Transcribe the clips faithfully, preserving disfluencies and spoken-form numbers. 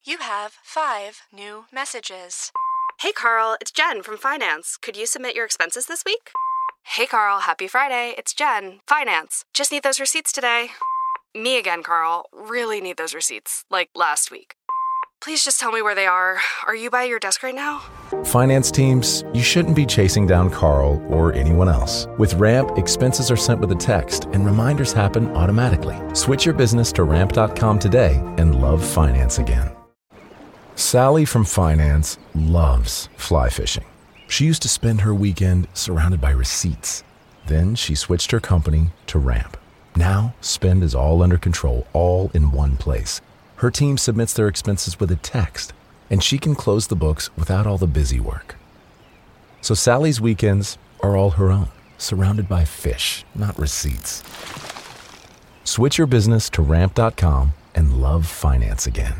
You have five new messages. Hey, Carl, it's Jen from Finance. Could you submit your expenses this week? Hey, Carl, happy Friday. It's Jen, Finance. Just need those receipts today. Me again, Carl. Really need those receipts, like last week. Please just tell me where they are. Are you by your desk right now? Finance teams, you shouldn't be chasing down Carl or anyone else. With Ramp, expenses are sent with a text and reminders happen automatically. Switch your business to ramp dot com today and love finance again. Sally from Finance loves fly fishing. She used to spend her weekend surrounded by receipts. Then she switched her company to Ramp. Now, spend is all under control, all in one place. Her team submits their expenses with a text, and she can close the books without all the busy work. So Sally's weekends are all her own, surrounded by fish, not receipts. Switch your business to ramp dot com and love finance again.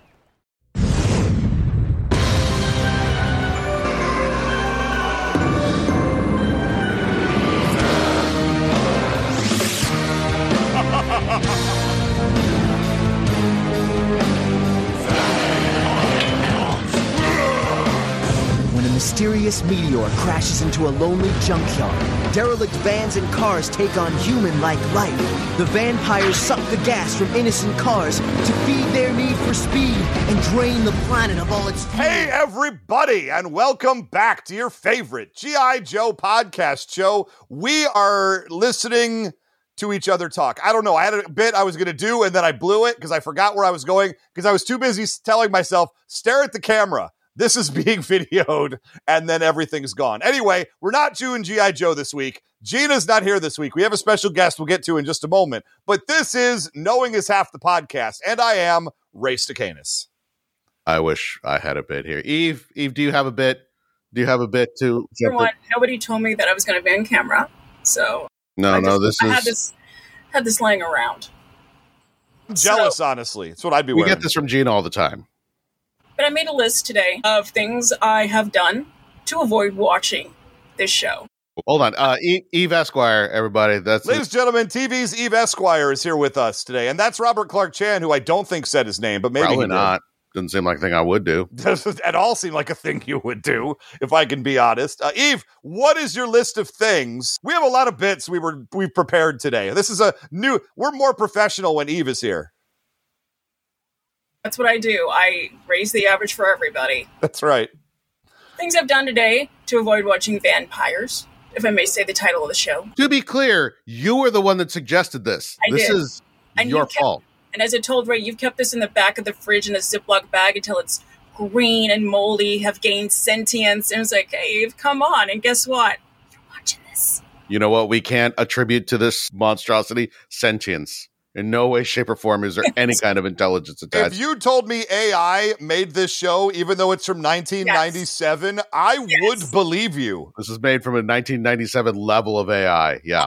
When a mysterious meteor crashes into a lonely junkyard, derelict vans and cars take on human-like life. The vampires suck the gas from innocent cars to feed their need for speed and drain the planet of all its fuel. Hey, everybody, and welcome back to your favorite G I. Joe podcast show. We are listening to each other talk. I don't know. I had a bit I was going to do, and then I blew it because I forgot where I was going because I was too busy telling myself, stare at the camera. This is being videoed, and then everything's gone. Anyway, we're not doing G I. Joe this week. Gina's not here this week. We have a special guest we'll get to in just a moment. But this is Knowing is Half the Podcast, and I am Ray Stacanis. I wish I had a bit here. Eve, Eve, do you have a bit? Do you have a bit to... For one, nobody told me that I was going to be on camera, so... No, I no, just, this I is... had this, had this laying around. I'm jealous, so, honestly. It's what I'd be we wearing. We get this from Gina all the time. But I made a list today of things I have done to avoid watching this show. Hold on. Uh, Eve, Eve Esquire, everybody. That's Ladies and gentlemen, T V's Eve Esquire is here with us today. And that's Robert Clark Chan, who I don't think said his name, but maybe Probably he not. Doesn't seem like a thing I would do. Doesn't at all seem like a thing you would do, if I can be honest. Uh, Eve, what is your list of things? We have a lot of bits we were we've prepared today. This is a new. We're more professional when Eve is here. That's what I do. I raise the average for everybody. That's right. Things I've done today to avoid watching vampires, if I may say the title of the show. To be clear, you were the one that suggested this. I this did. is And your you kept, fault. And as I told Ray, you've kept this in the back of the fridge in a Ziploc bag until it's green and moldy, have gained sentience. And it's like, hey, Eve, come on. And guess what? You're watching this. You know what we can't attribute to this monstrosity? Sentience. In no way, shape, or form is there any kind of intelligence attached. If you told me A I made this show, even though it's from nineteen ninety-seven, yes. I yes. would believe you. This is made from a nineteen ninety-seven level of A I. Yeah.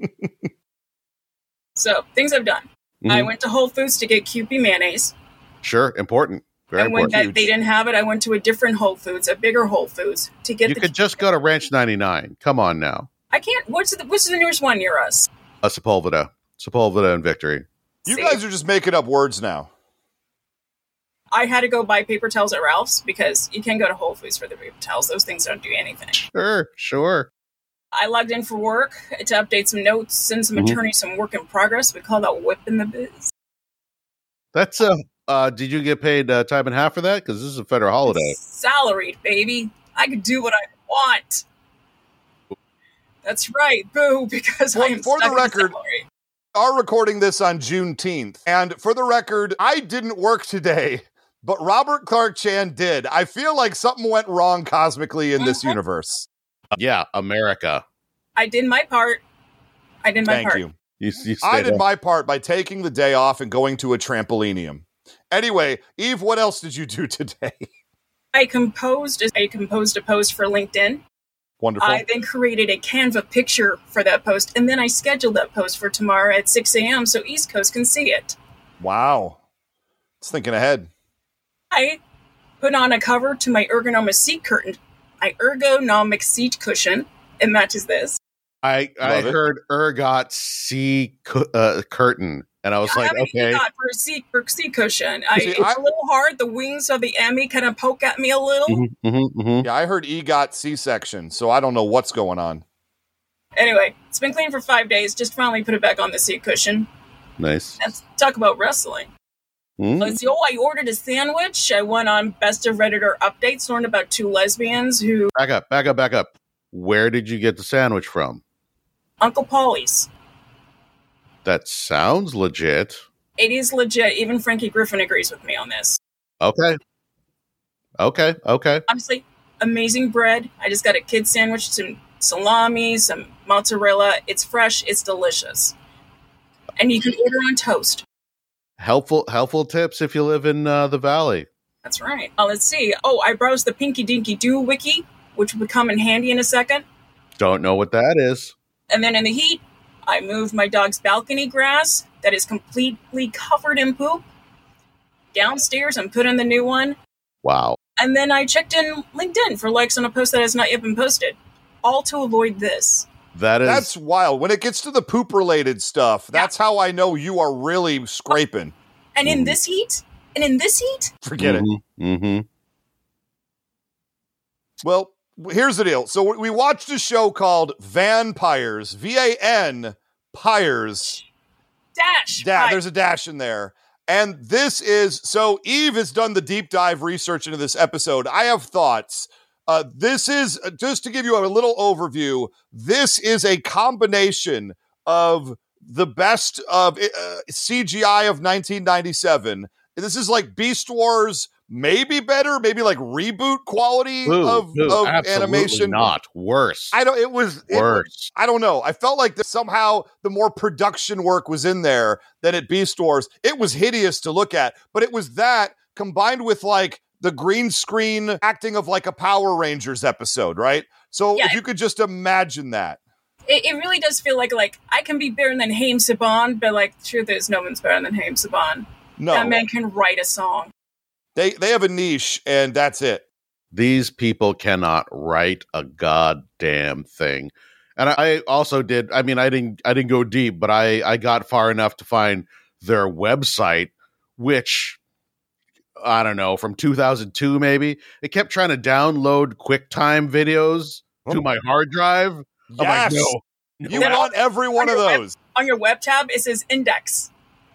So, things I've done. Mm-hmm. I went to Whole Foods to get Kewpie mayonnaise. Sure. Important. Very and when important. That, they didn't have it, I went to a different Whole Foods, a bigger Whole Foods, to get you the could just go to Ranch ninety-nine. Come on now. I can't. What's the, what's the nearest one near us? A Sepulveda. Sepulveda and Victory. You See? guys are just making up words now. I had to go buy paper towels at Ralph's because you can go to Whole Foods for the paper towels. Those things don't do anything. Sure, sure. I logged in for work to update some notes, send some mm-hmm. attorneys some work in progress. We call that whipping the biz. That's a. Uh, uh, did you get paid uh, time and a half for that? Because this is a federal holiday. It's salaried, baby. I can do what I want. That's right, boo. Because well, I am for stuck the record. salary. Are recording this on Juneteenth. And for the record, I didn't work today, but Robert Clark Chan did. I feel like something went wrong cosmically in this mm-hmm. universe. Yeah, America. I did my part. I did my Thank part. you. you, you I did up. my part by taking the day off and going to a trampolinium. Anyway, Eve, what else did you do today? I composed, I composed a post for LinkedIn. Wonderful. I then created a Canva picture for that post, and then I scheduled that post for tomorrow at six a.m. so East Coast can see it. Wow. It's thinking ahead. I put on a cover to my ergonomic seat curtain, my ergonomic seat cushion. It matches this. I, I heard ergot seat cu- uh, curtain. And I was I like, have an okay. EGOT for a seat for a seat cushion. I, See, it's I- a little hard. The wings of the Emmy kind of poke at me a little. Mm-hmm, mm-hmm, mm-hmm. Yeah, I heard EGOT C-section, so I don't know what's going on. Anyway, it's been clean for five days. Just finally put it back on the seat cushion. Nice. Let's talk about wrestling. Mm. Let's see. Oh, I ordered a sandwich. I went on Best of Redditor updates, learned about two lesbians who Back up, back up, back up. Where did you get the sandwich from? Uncle Paulie's. That sounds legit. It is legit. Even Frankie Griffin agrees with me on this. Okay. Okay, okay. Honestly, amazing bread. I just got a kid sandwich, some salami, some mozzarella. It's fresh. It's delicious. And you can order on toast. Helpful helpful tips if you live in uh, the Valley. That's right. Uh, let's see. Oh, I browsed the Pinky Dinky Doo wiki, which will come in handy in a second. Don't know what that is. And then in the heat, I moved my dog's balcony grass that is completely covered in poop downstairs and put in the new one. Wow. And then I checked in LinkedIn for likes on a post that has not yet been posted. All to avoid this. That is That's wild. When it gets to the poop-related stuff, that's how I know you are really scraping. And in Mhm. this heat? And in this heat? Forget it. Mm-hmm. Well, here's the deal. So we watched a show called Vampires, V A N, Pyres. Dash. Da- Hi. there's a dash in there. And this is, so Eve has done the deep dive research into this episode. I have thoughts. Uh, this is, uh, just to give you a little overview, this is a combination of the best of uh, C G I of nineteen ninety-seven. This is like Beast Wars, maybe better, maybe like reboot quality Ooh, of, ooh, of absolutely animation. not. Worse. I don't, it was, it Worse. was- I don't know. I felt like that somehow the more production work was in there than at Beast Wars. It was hideous to look at, but it was that combined with like the green screen acting of like a Power Rangers episode, right? So Yeah. if you could just imagine that. It, it really does feel like like I can be better than Haim Saban, but like the truth is no one's better than Haim Saban. No, That man can write a song. they, they have a niche and that's it. These people cannot write a goddamn thing. And I, I also did, I mean, I didn't I didn't go deep, but I, I got far enough to find their website, which I don't know, from two thousand two maybe. It kept trying to download QuickTime videos to my hard drive. Yes. I'm like, no. You No. want every one of On your web- those. On your web tab, it says index.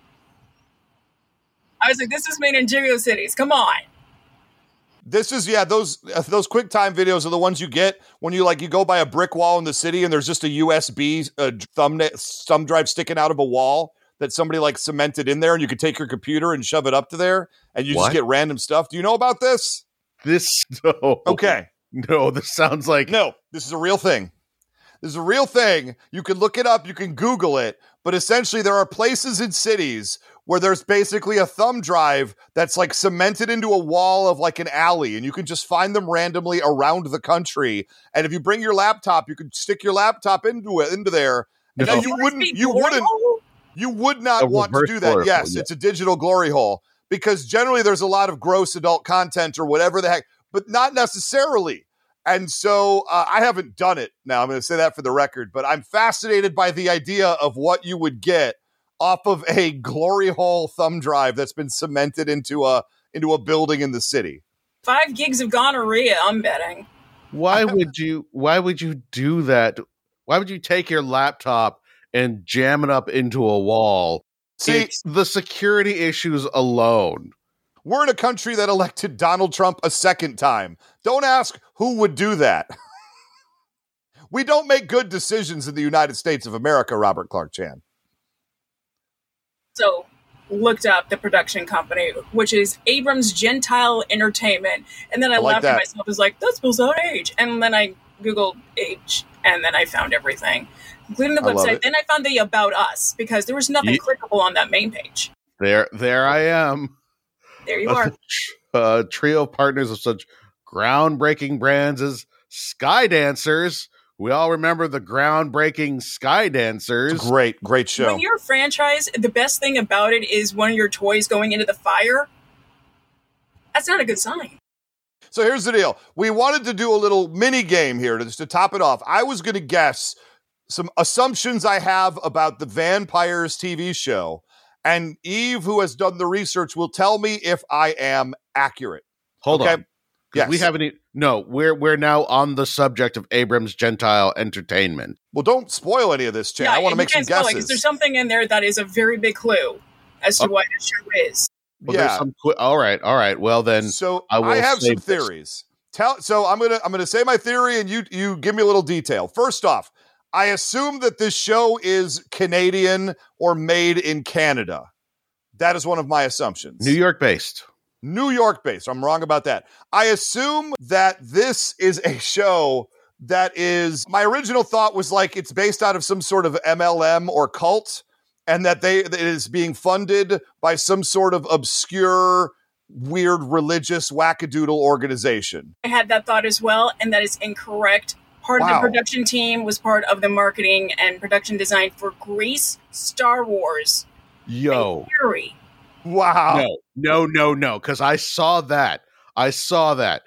I was like, this is made in GeoCities. Come on. This is, yeah, those uh, those QuickTime videos are the ones you get when you like you go by a brick wall in the city and there's just a U S B uh, thumb thumb drive sticking out of a wall that somebody like cemented in there, and you could take your computer and shove it up to there, and you What? just get random stuff. Do you know about this? This no. Okay, No, this sounds like no, this is a real thing. This is a real thing. You can look it up. You can Google it. But essentially, there are places in cities where there's basically a thumb drive that's like cemented into a wall of like an alley, and you can just find them randomly around the country. And if you bring your laptop, you can stick your laptop into it into there. And No. now you wouldn't, you wouldn't, you would not A want to reverse do that. glory Yes, hole, yeah. it's a digital glory hole because generally there's a lot of gross adult content or whatever the heck, but not necessarily. And so uh, I haven't done it now. I'm going to say that for the record, but I'm fascinated by the idea of what you would get off of a glory hole thumb drive that's been cemented into a into a building in the city. Five gigs of gonorrhea, I'm betting. why would you why would you do that? Why would you take your laptop and jam it up into a wall? See, It's the security issues alone. we're in a country that elected Donald Trump a second time. Don't ask who would do that. We don't make good decisions in the United States of America, Robert Clark Chan. So looked up the production company, which is Abrams Gentile Entertainment. And then I, I like laughed that. at myself. I was like, that spells out age. And then I Googled age, and then I found everything, including the I love website. it. Then I found the About Us, because there was nothing Ye- clickable on that main page. There there I am. There you are. A trio of partners of such groundbreaking brands as Sky Dancers. We all remember the groundbreaking Sky Dancers. Great, great show. When you're a franchise, the best thing about it is one of your toys going into the fire. That's not a good sign. So here's the deal. We wanted to do a little mini game here to, just to top it off. I was going to guess some assumptions I have about the Vampires T V show. And Eve, who has done the research, will tell me if I am accurate. Hold okay? on. Yes. We haven't. E- no, we're we're now on the subject of Abrams Gentile Entertainment. Well, don't spoil any of this, Jay. Yeah, I want to you make some can't spoil it, 'cause guesses. there's something in there that is a very big clue as to Oh. what the show is. Well, there's yeah. some qu- all right. All right. Well, then. So I I, will have some save this. theories. Tell. So I'm gonna I'm gonna say my theory, and you you give me a little detail. First off, I assume that this show is Canadian or made in Canada. That is one of my assumptions. New York based. New York based. I'm wrong about that. I assume that this is a show that is, my original thought was like it's based out of some sort of M L M or cult, and that they that it is being funded by some sort of obscure, weird religious wackadoodle organization. I had that thought as well, and that is incorrect. Part of Wow. the production team was part of the marketing and production design for Grease, Star Wars, Yo. and Fury. Wow. No, no, no, no. Because I saw that. I saw that.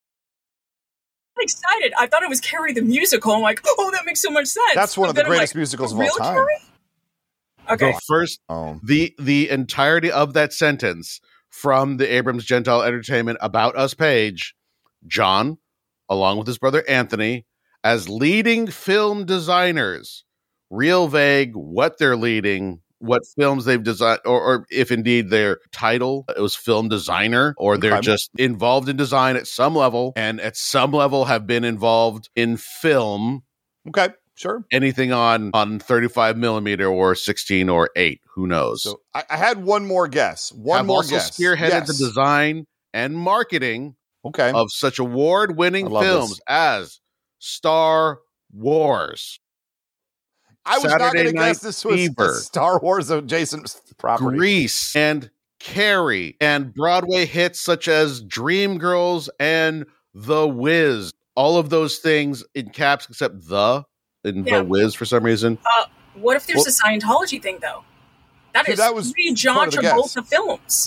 I'm excited. I thought it was Carrie the musical. I'm like, oh, that makes so much sense. That's one of But the then I'm greatest like, musicals of all real time. Carrie? Okay. The first, Oh. the the entirety of that sentence from the Abrams Gentile Entertainment About Us page, John, along with his brother Anthony, as leading film designers, real vague what they're leading, what films they've designed, or, or if indeed their title it was film designer, or they're Okay. just involved in design at some level, and at some level have been involved in film. Okay, sure. Anything on on thirty-five millimeter or sixteen or eight, who knows? So I, I had one more guess. One have more also guess. spearheaded Yes. the design and marketing Okay. of such award-winning I love films this. as Star Wars, I was not Saturday going to Night guess this was Fever. a Star Wars adjacent property. Grease, and Carrie, and Broadway hits such as Dreamgirls and The Wiz. All of those things in caps except the in Yeah. The Wiz for some reason. Uh, what if there's Well- a Scientology thing, though? That See, is that was three part John of the guess. Travolta films.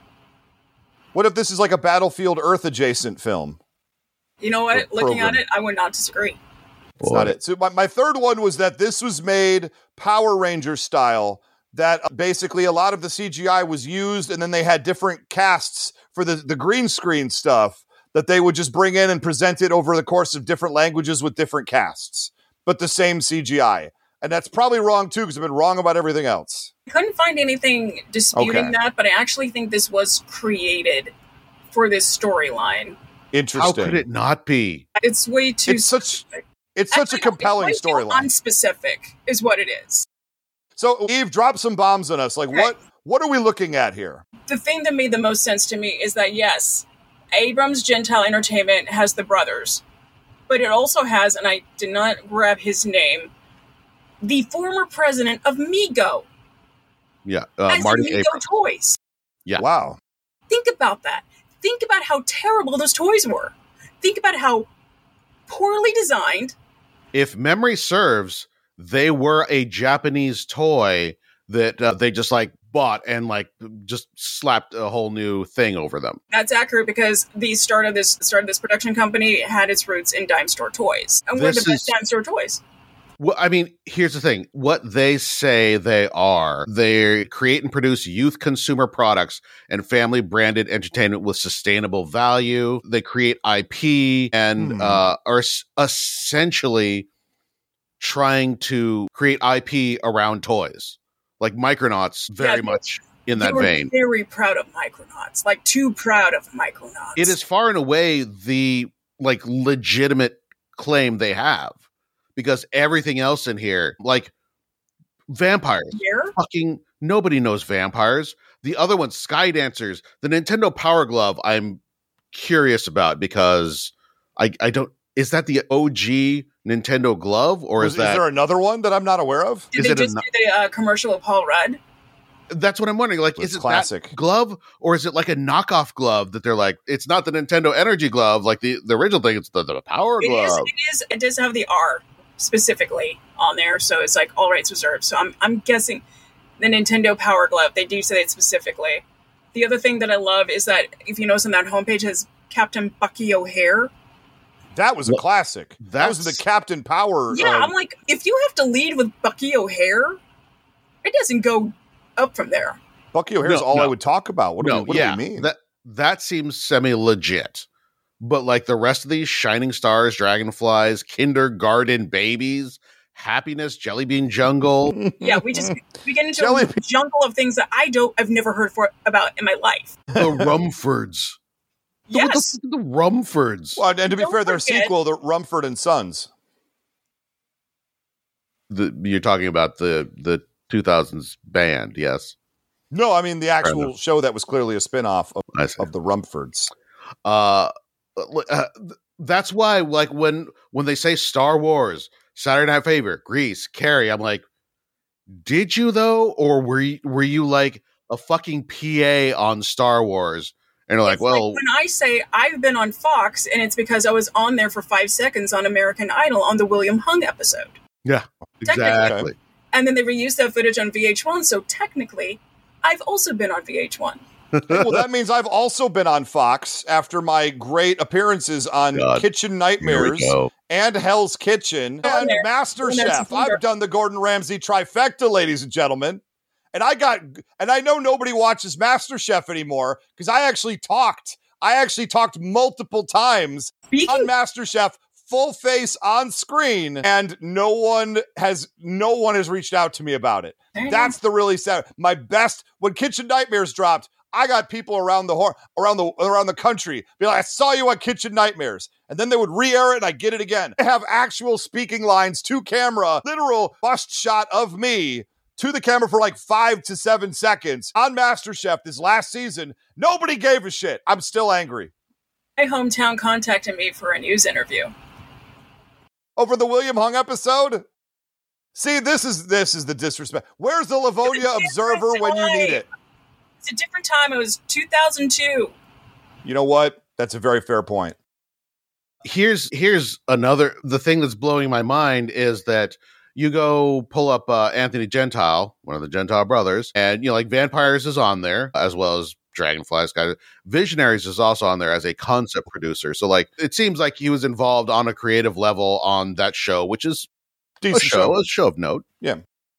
What if this is like a Battlefield Earth adjacent film? You know what? Or Looking at program. it, I would not disagree. That's not it. So my, my third one was that this was made Power Ranger style, that uh, basically a lot of the C G I was used, and then they had different casts for the, the green screen stuff that they would just bring in and present it over the course of different languages with different casts, but the same C G I. And that's probably wrong too, because I've been wrong about everything else. I couldn't find anything disputing Okay. that, but I actually think this was created for this storyline. Interesting. How could it not be? It's way too It's such specific. it's such a Actually, no, compelling it's way too storyline. Unspecific is what it is. So Eve, drop some bombs on us. Like Okay. what what are we looking at here? The thing that made the most sense to me is that yes, Abrams Gentile Entertainment has the brothers, but it also has, and I did not grab his name, the former president of Mego Yeah, uh, as Marty Mego Abrams. toys. Yeah. Wow. Think about that. Think about how terrible those toys were. Think about how poorly designed. If memory serves, they were a Japanese toy that uh, they just like bought and like just slapped a whole new thing over them. That's accurate because the start of this start of this production company had its roots in dime store toys, and we're This the best is- dime store toys. Well, I mean, here's the thing. What they say they are, they create and produce youth consumer products and family branded entertainment with sustainable value. They create I P and Hmm. uh, are s- essentially trying to create I P around toys. Like Micronauts, very Yeah, much in They that were vein. very proud of Micronauts, like too proud of Micronauts. It is far and away the like legitimate claim they have, because everything else in here, like vampires, here. fucking nobody knows vampires. The other one, Sky Dancers, the Nintendo Power Glove, I'm curious about because I I don't is that the O G Nintendo glove or Is, is that is there another one that I'm not aware of? Did is they it a just no- do the uh, commercial with Paul Rudd? that's what I'm wondering. Like, It's is it classic. that glove or is it like a knockoff glove that they're like, it's not the Nintendo Energy glove, like the, the original thing, it's the, the Power It is. Glove. It is. It does have the R specifically on there, so it's like all rights reserved. So I'm I'm guessing the Nintendo Power Glove. They do say it specifically. The other thing that I love is that if you notice on that homepage has Captain Bucky O'Hare. That was a Well, classic. That was that's- the Captain Power. Yeah, uh, I'm like, if you have to lead with Bucky O'Hare, it doesn't go up from there. Bucky O'Hare's No, all no. I would talk about. What, do, no, we, what yeah, do we mean? that that seems semi legit. But like the rest of these shining stars, dragonflies, kindergarten babies, happiness, jelly bean jungle. Yeah, we just we get into Jelly a jungle of things that I don't I've never heard for about in my life. The Rumfords. The- what Yes. The, the Rumfords. Well, and to be Don't fair, their forget- sequel, the Rumford and Sons. The, you're talking about the the two thousands band, yes. No, I mean the actual enough. show that was clearly a spinoff of, I see. of the Rumfords. Uh, uh, that's why, like when when they say Star Wars, Saturday Night Fever, Grease, Carrie, I'm like, did you though, or were you, were you like a fucking P A on Star Wars? And you're like, It's well, when I say I've been on Fox, and it's because I was on there for five seconds on American Idol on the William Hung episode. yeah, exactly. And then they reused that footage on V H one, so technically, I've also been on V H one. Well, that means I've also been on Fox after my great appearances on God. Kitchen Here we Nightmares go. and Hell's Kitchen Oh, and there. Master Oh, there's Chef. some finger. I've done the Gordon Ramsay trifecta, ladies and gentlemen. And I got, and I know nobody watches Master Chef anymore because I actually talked. I actually talked multiple times on Speaking Master Chef, full face on screen, and no one has, no one has reached out to me about it. That's the really sad. My best when Kitchen Nightmares dropped, I got people around the hor- around the around the country be like, "I saw you on Kitchen Nightmares," and then they would re-air it, and I get it again. I have actual speaking lines to camera, literal bust shot of me to the camera for like five to seven seconds on MasterChef this last season. Nobody gave a shit. I'm still angry my hometown contacted me for a news interview. over the William Hung episode. See, this is this is the disrespect. Where's the Livonia It's a Observer when you need it? It's a different time. It was two thousand two. You know what? That's a very fair point. Here's here's another. The thing that's blowing my mind is that you go pull up uh, Anthony Gentile, one of the Gentile brothers, and you know, like Vampires is on there as well as Dragonflies. Guys, Visionaries is also on there as a concept producer. So, like, it seems like he was involved on a creative level on that show, which is Decent a show, show. a show of note. Yeah.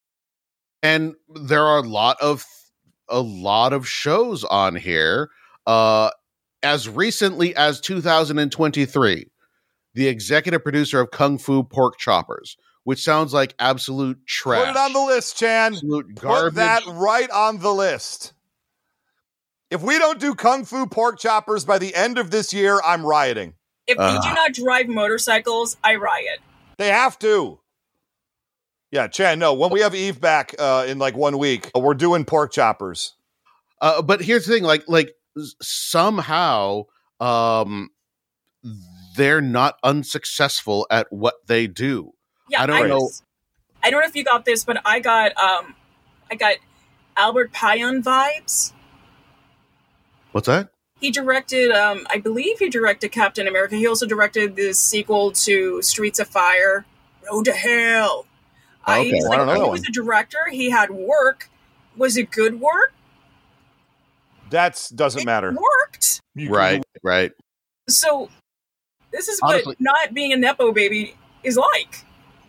And there are a lot of a lot of shows on here. Uh, as recently as two thousand twenty-three, the executive producer of Kung Fu Pork Choppers, which sounds like absolute trash. Put it on the list, Chan. Absolute Put garbage. that right on the list. If we don't do Kung Fu Pork Choppers by the end of this year, I'm rioting. If they Uh. do not drive motorcycles, I riot. They have to. Yeah, Chan, no, when we have Eve back uh, in like one week, we're doing Pork Choppers. Uh, but here's the thing, like, like s- somehow, um, they're not unsuccessful at what they do. Yeah, I don't know. was- I don't know if you got this, but I got um, I got Albert Payan vibes. What's that? He directed, um, I believe he directed Captain America. He also directed the sequel to Streets of Fire, Road to Hell. Uh, Okay. he's I like, don't know he that was one. a director. He had work. Was it good work? That doesn't It matter. worked. You can- Right, right. So this is what Honestly- not being a Nepo baby is like.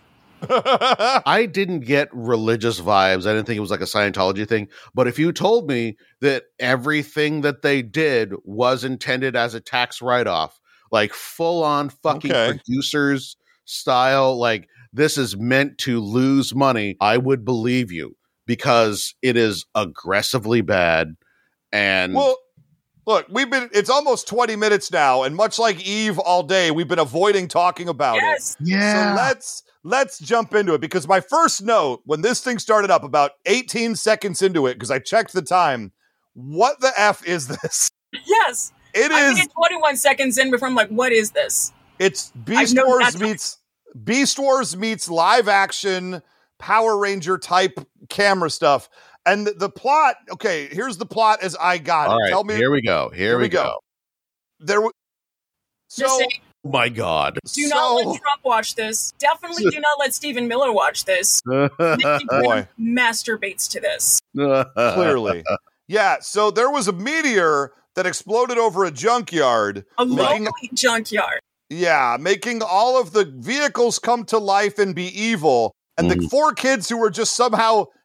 I didn't get religious vibes. I didn't think it was like a Scientology thing. But if you told me that everything that they did was intended as a tax write-off, like full on fucking Okay. producers style, like this is meant to lose money, I would believe you because it is aggressively bad. And Well, look, we've been, it's almost twenty minutes now, and much like Eve all day, we've been avoiding talking about it. Yes. yeah, So let's let's jump into it, because my first note when this thing started up about eighteen seconds into it, because I checked the time, what the F is this? Yes. It I is think it's twenty-one seconds in before I'm like, what is this? it's Beast know Wars that's- meets Beast Wars meets live action Power Ranger type camera stuff. And the, the plot, okay, here's the plot as I got all it. right, Tell me here we go. Here, here we we go. go. there w- Just so saying, Oh my God. do not let so Trump watch this. Definitely do not let Stephen Miller watch this. Nick Boy. masturbates to this. clearly. Yeah, so there was a meteor that exploded over a junkyard. A making- lonely junkyard. Yeah, making all of the vehicles come to life and be evil. And the Mhm. four kids who were just somehow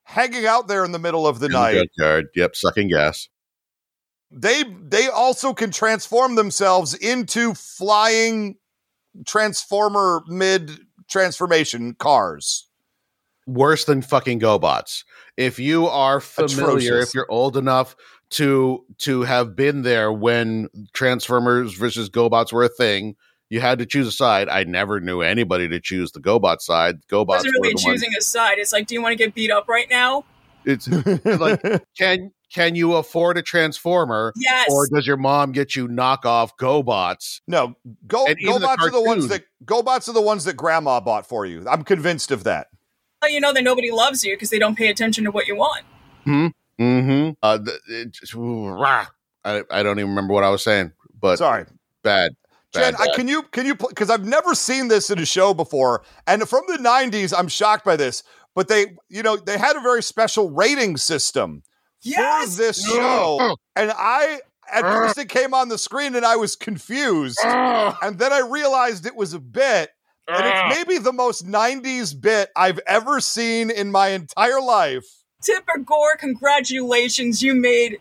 hanging out there in the middle of the In night. junkyard. Yep, sucking gas. They they also can transform themselves into flying transformer mid transformation cars. Worse than fucking GoBots. If you are familiar, Atrocious. if you're old enough to to have been there when Transformers versus GoBots were a thing, you had to choose a side. I never knew anybody to choose the GoBot side. GoBots wasn't really were the choosing ones, a side. It's like, do you want to get beat up right now? it's like can can you afford a Transformer? Yes. Or does your mom get you knockoff GoBots? No, go And even the GoBots are the ones cartoons. that GoBots are the ones that Grandma bought for you. I'm convinced of that. Well, you know that nobody loves you because they don't pay attention to what you want. Mm-hmm. Uh, th- it, ooh, rah. I I don't even remember what I was saying, but Sorry, bad. Jen. bad, I, bad. can you can you because I've never seen this in a show before, and from the nineties, I'm shocked by this. But they, you know, they had a very special rating system Yes. for this show, and I at first it came on the screen and I was confused, and then I realized it was a bit. And it's maybe the most nineties bit I've ever seen in my entire life. Tipper Gore, congratulations! You made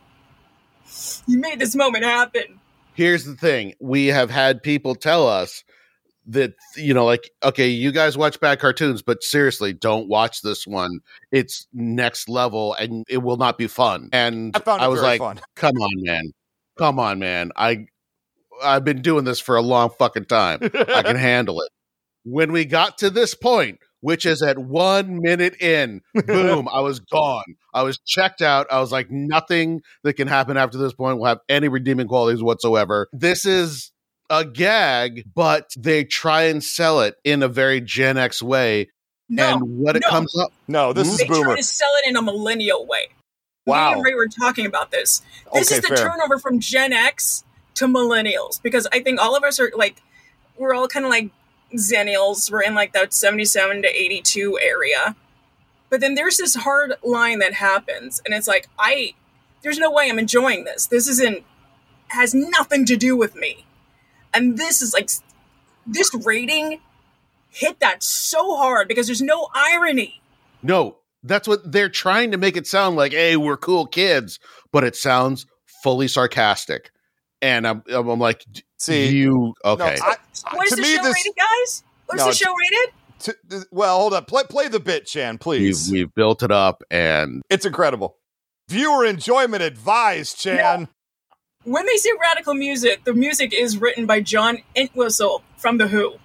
you made this moment happen. Here's the thing. We have had people tell us that, you know, like, okay, you guys watch bad cartoons, but seriously, don't watch this one. It's next level and it will not be fun. And I found it I was very like, fun. come on, man. Come on, man. I, I've been doing this for a long fucking time. I can handle it. When we got to this point, which is at one minute in, boom, I was gone. I was checked out. I was like, nothing that can happen after this point will have any redeeming qualities whatsoever. This is a gag, but they try and sell it in a very Gen X way. No, and what it no. comes up, No, this Hmm? is They boomer. try to sell it in a millennial way. Wow. Me and Ray were talking about this. This Okay, is the fair. turnover from Gen X to millennials because I think all of us are like, we're all kind of like Zennials. We're in like that seventy-seven to eighty-two area. But then there's this hard line that happens, and it's like, I, there's no way I'm enjoying this. This isn't, has nothing to do with me. And this is like, this rating hit that so hard because there's no irony. no, that's what they're trying to make it sound like. Hey, we're cool kids, but it sounds fully sarcastic. And I'm, I'm I'm like, See, you okay? No, I, What is to the me, show this. rated, guys? What is No, the it's- show rated? To, th- well, hold up. Play, play the bit, Chan, we've please. we've built it up, and It's incredible. Viewer enjoyment advised, Chan. When they say radical music, the music is written by John Entwistle from The Who.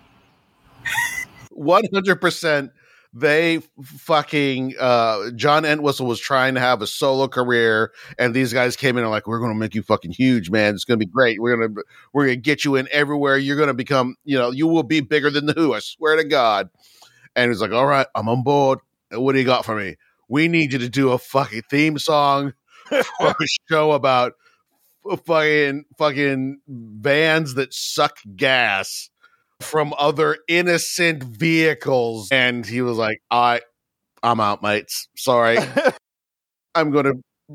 one hundred percent they fucking uh John Entwistle was trying to have a solo career, and these guys came in and like, we're gonna make you fucking huge, man. It's gonna be great. We're gonna we're gonna get you in everywhere. You're gonna become, you know, you will be bigger than the Who, I swear to God. And he's like, all right, I'm on board. What do you got for me? We need you to do a fucking theme song for a show about fucking fucking vans that suck gas from other innocent vehicles. And he was like, I I'm out, mates. Sorry. I'm gonna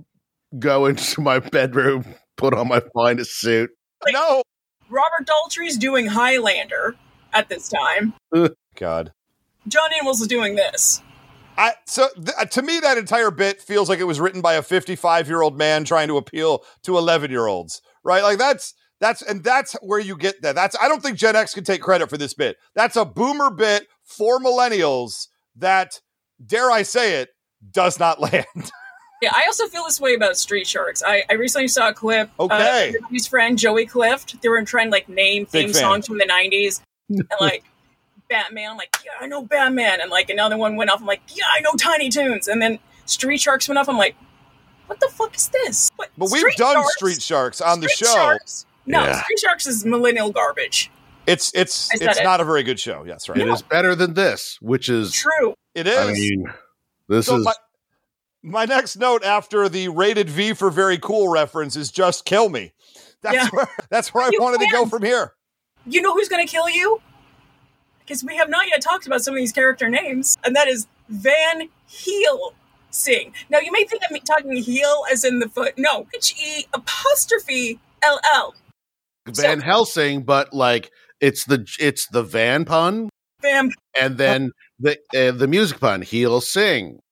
go into my bedroom, put on my finest suit. No. Robert Daltrey's doing Highlander at this time. God. John Entwistle is doing this. I so th- to me that entire bit feels like it was written by a fifty-five-year-old man trying to appeal to eleven-year-olds, right? Like that's that's and that's where you get that. That's I don't think Gen X can take credit for this bit. That's a boomer bit for millennials that, dare I say it, does not land. Yeah, I also feel this way about Street Sharks. I, I recently saw a clip Okay. of everybody's friend Joey Clift. They were trying to like name Big theme fan. songs from the nineties. And like Batman, I'm like, yeah, I know Batman. And like another one went off, I'm like, yeah, I know Tiny Toons. And then Street Sharks went off, I'm like, what the fuck is this? What, But we've Street done Sharks? Street Sharks on the Street show. Sharks? No, Yeah. Street Sharks is millennial garbage. It's it's I said it's it. not a very good show. Yes, right. It is better than this, which is True. It is. I mean, this So is my, my next note after the rated V for very cool reference is just kill me. That's Yeah. where that's where I You wanted to go can't. from here. You know who's going to kill you? Because we have not yet talked about some of these character names, and that is Van Helsing. Now, you may think I'm talking heel as in the foot. No, H E apostrophe L L. Van Helsing, but like it's the it's the van pun, Van. and then the uh, the music pun. He'll sing.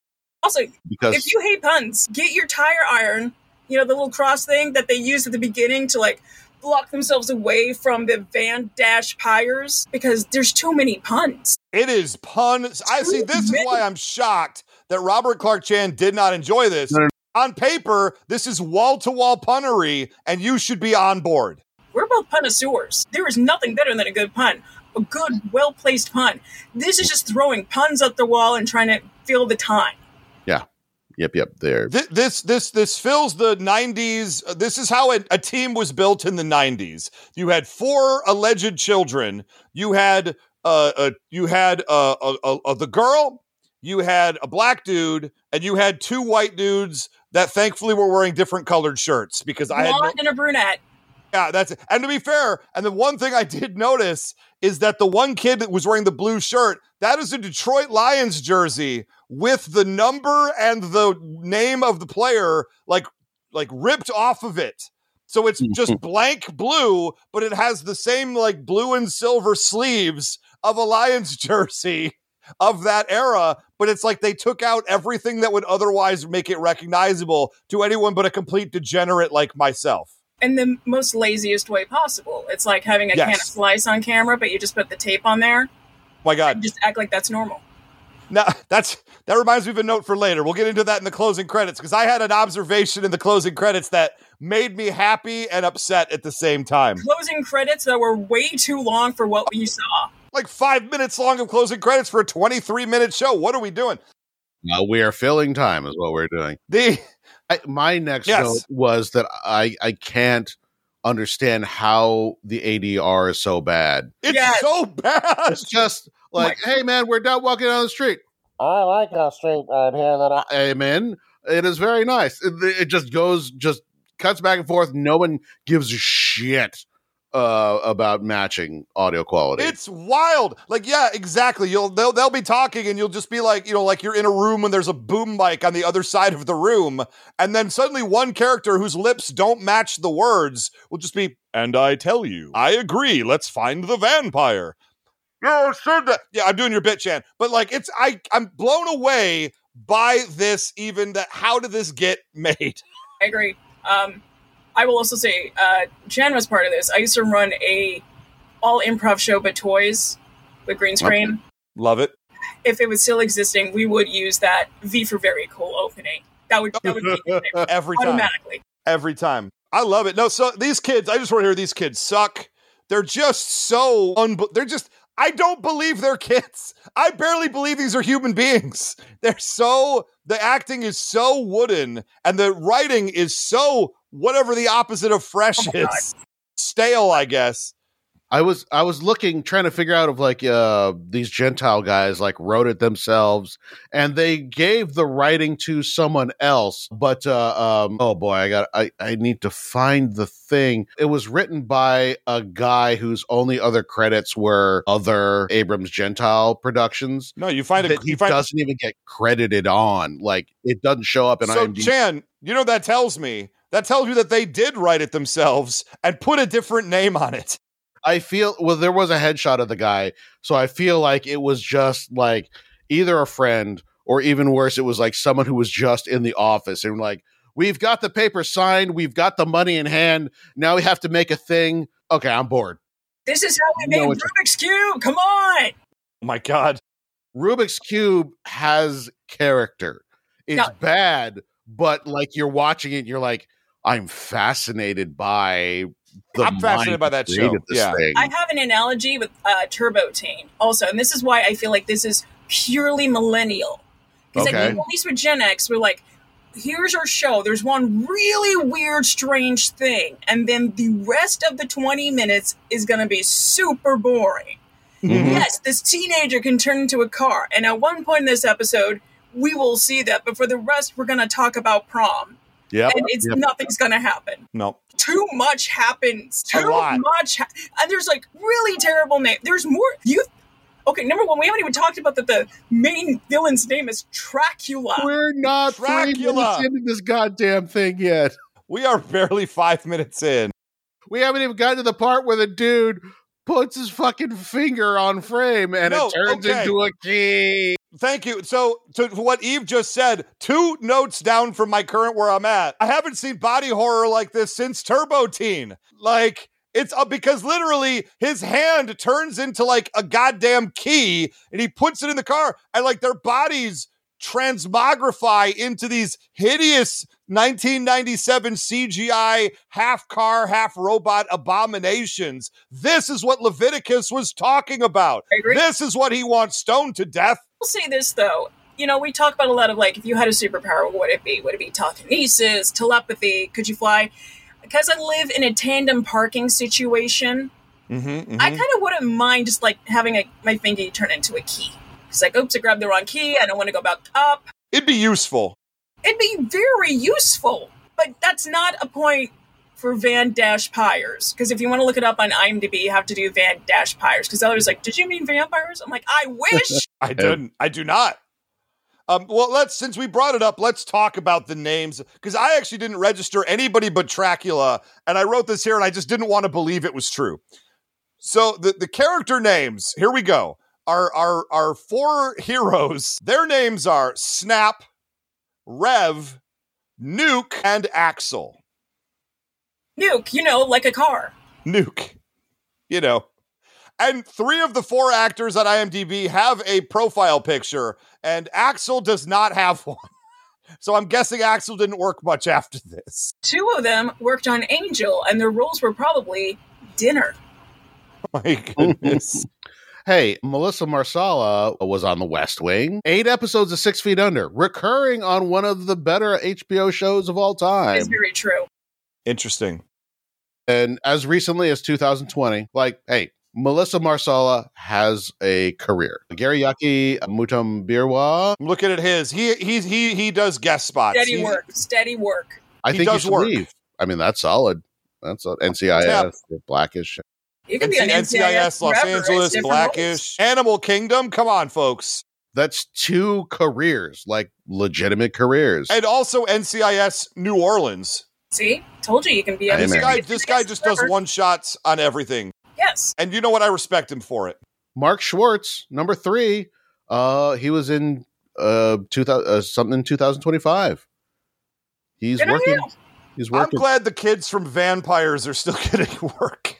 Also, because if you hate puns, get your tire iron, you know, the little cross thing that they use at the beginning to, like, block themselves away from the Van Dash pyres, because there's too many puns. It is puns. I see. This is why I'm shocked that Robert Clark Chan did not enjoy this. No, no, no. On paper, this is wall-to-wall punnery, and you should be on board. We're both connoisseurs. There is nothing better than a good pun. A good, well-placed pun. This is just throwing puns at the wall and trying to fill the time. Yeah. Yep, yep, there. This, this, this, this fills the nineties. This is how a, a team was built in the nineties. You had four alleged children. You had, uh, uh you had uh, uh, uh, uh, the girl. You had a black dude, and you had two white dudes that thankfully were wearing different colored shirts because I had no- Blonde and a brunette. Yeah, that's it. And to be fair, and the one thing I did notice is that the one kid that was wearing the blue shirt, that is a Detroit Lions jersey with the number and the name of the player like like ripped off of it. So it's just blank blue, but it has the same like blue and silver sleeves of a Lions jersey of that era, but it's like they took out everything that would otherwise make it recognizable to anyone but a complete degenerate like myself. In the most laziest way possible. It's like having a Yes. can of slice on camera, but you just put the tape on there. My God. And just act like that's normal. Now, that's that reminds me of a note for later. We'll get into that in the closing credits because I had an observation in the closing credits that made me happy and upset at the same time. Closing credits that were way too long for what we saw. Like five minutes long of closing credits for a twenty-three minute show. What are we doing? Now we are filling time is what we're doing. The I, my next Yes. note was that I, I can't understand how the A D R is so bad. It's Yes. so bad. It's just like, hey man, we're done walking down the street. I like our street right here that I Amen. It is very nice. It, it just goes, just cuts back and forth. No one gives a shit uh, about matching audio quality. It's wild. Like, yeah, exactly. You'll they'll they'll be talking and you'll just be like, you know, like you're in a room and there's a boom mic on the other side of the room, and then suddenly one character whose lips don't match the words will just be, and I tell you, I agree. Let's find the vampire. Yeah, sure. that- Yeah, I'm doing your bit, Chan. But like, it's I I'm blown away by this. Even that. How did this get made? I agree. Um, I will also say, uh, Jen was part of this. I used to run a all improv show, but toys with green screen. Love it. If it was still existing, we would use that V for very cool opening. That would that would be Every time. automatically. Every time. I love it. No, so these kids, I just want to hear these kids suck. They're just so unbe- they're just I don't believe they're kids. I barely believe these are human beings. They're so the acting is so wooden and the writing is so whatever the opposite of fresh Oh my is. Stale, I guess. I was I was looking, trying to figure out if like uh, these Gentile guys like wrote it themselves, and they gave the writing to someone else. But uh, um, oh boy, I got I, I need to find the thing. It was written by a guy whose only other credits were other Abrams Gentile productions. No, you find it That he you find doesn't even get credited on. Like it doesn't show up in So IMDb. Chan, you know what that tells me? That tells me that they did write it themselves and put a different name on it. I feel well, there was a headshot of the guy, so I feel like it was just like either a friend or even worse, it was like someone who was just in the office and like, we've got the paper signed, we've got the money in hand, now we have to make a thing. Okay, I'm bored. This is how we made No, Rubik's Cube. Come on. Oh my God. Rubik's Cube has character. It's No. bad, but like you're watching it, you're like, I'm fascinated by the I'm fascinated mind by that created show. this Yeah. thing. I have an analogy with uh, Turbo Teen also, and this is why I feel like this is purely millennial. Because Okay. like, at least with Gen X, we're like, here's our show. There's one really weird, strange thing, and then the rest of the twenty minutes is going to be super boring. Mhm. Yes, this teenager can turn into a car, and at one point in this episode, we will see that, but for the rest, we're going to talk about prom. Yep. And it's Yep. nothing's going to happen. No. Too much happens. A Too lot. much. Ha- and there's like really terrible name. There's more. You. Okay, number one, we haven't even talked about that the main villain's name is Tracula. We're not three Dracula. minutes into this goddamn thing yet. We are barely five minutes in. We haven't even gotten to the part where the dude puts his fucking finger on frame and No, it turns okay. into a key. Thank you. So, to what Eve just said, two notes down from my current where I'm at. I haven't seen body horror like this since Turbo Teen. Like, it's uh, because literally his hand turns into like a goddamn key and he puts it in the car and like their bodies transmogrify into these hideous nineteen ninety-seven C G I half car, half robot abominations. This is what Leviticus was talking about. I agree. This is what he wants stoned to death. I'll say this, though. You know, we talk about a lot of, like, if you had a superpower, what would it be? Would it be telekinesis, telepathy? Could you fly? Because I live in a tandem parking situation, Mm-hmm, mm-hmm. I kind of wouldn't mind just, like, having a, my finger turn into a key. It's like, oops, I grabbed the wrong key. I don't want to go back up. It'd be useful. It'd be very useful. But that's not a point for Van Dash Pyres. Because if you want to look it up on IMDb, you have to do Van Dash Pyres. Because the other's like, did you mean vampires? I'm like, I wish. I didn't. I do not. Um, well, let's, since we brought it up, let's talk about the names. Because I actually didn't register anybody but Dracula. And I wrote this here and I just didn't want to believe it was true. So the, the character names, here we go. Our, our, our four heroes, their names are Snap, Rev, Nuke, and Axel. Nuke, you know, like a car. Nuke, you know. And three of the four actors on IMDb have a profile picture, and Axel does not have one. So I'm guessing Axel didn't work much after this. Two of them worked on Angel, and their roles were probably dinner. My goodness. Hey, Melissa Marsala was on The West Wing. Eight episodes of Six Feet Under, recurring on one of the better H B O shows of all time. It's very true. Interesting. And as recently as two thousand twenty, like, hey, Melissa Marsala has a career. Gariyaki Mutambirwa. I'm looking at his. He he he he does guest spots. Steady He's, work. Steady work. I He think does you should work. leave. I mean, that's solid. That's a, N C I S, Blackish. You can be on N C I S, Los forever. It's Angeles, different Blackish, roles. Animal Kingdom. Come on, folks. That's two careers, like legitimate careers. And also N C I S New Orleans. See? Told you you can be on Hey, This man. guy, this guy just does one shots on everything. Yes. And you know what? I respect him for it. Mark Schwartz, number three. Uh, he was in uh, two thousand uh, something in two thousand twenty-five. He's Good on working. you. He's I'm working. glad the kids from Vampires are still getting work.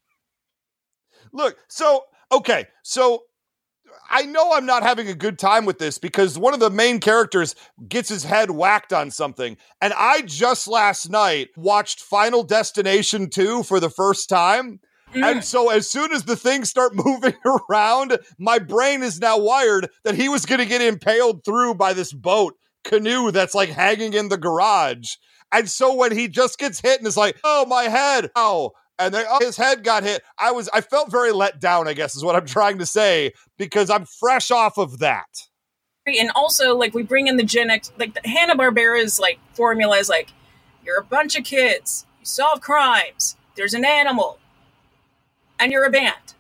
Look, so, okay, so I know I'm not having a good time with this because one of the main characters gets his head whacked on something. And I just last night watched Final Destination two for the first time. Mm. And so as soon as the things start moving around, my brain is now wired that he was going to get impaled through by this boat canoe that's like hanging in the garage. And so when he just gets hit and is like, oh, my head, ow. And then oh, his head got hit. I was, I felt very let down, I guess is what I'm trying to say, because I'm fresh off of that. And also, like, we bring in the Gen X, like, the Hanna-Barbera's, like, formula is, like, you're a bunch of kids, you solve crimes, there's an animal, and you're a band.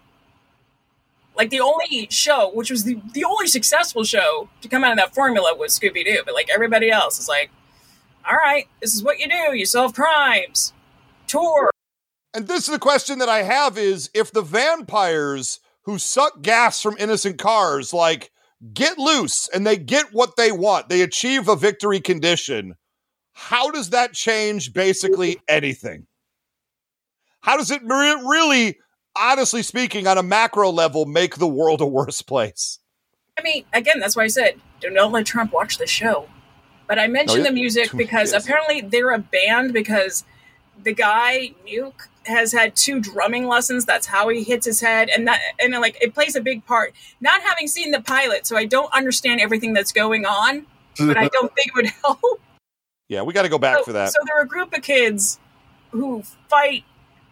Like, the only show, which was the, the only successful show to come out of that formula was Scooby-Doo, but, like, everybody else is like, all right, this is what you do, you solve crimes, tour. And this is the question that I have is, if the vampires who suck gas from innocent cars, like, get loose and they get what they want, they achieve a victory condition, how does that change basically anything? How does it re- really, honestly speaking, on a macro level, make the world a worse place? I mean, again, that's why I said, don't let Trump watch the show. But I mentioned Oh, yeah. the music because Yes. apparently they're a band because the guy, Nuke, has had two drumming lessons. That's how he hits his head. And that, and like, it plays a big part. Not having seen the pilot, so I don't understand everything that's going on, but I don't think it would help. Yeah, we got to go back so, for that. So there are a group of kids who fight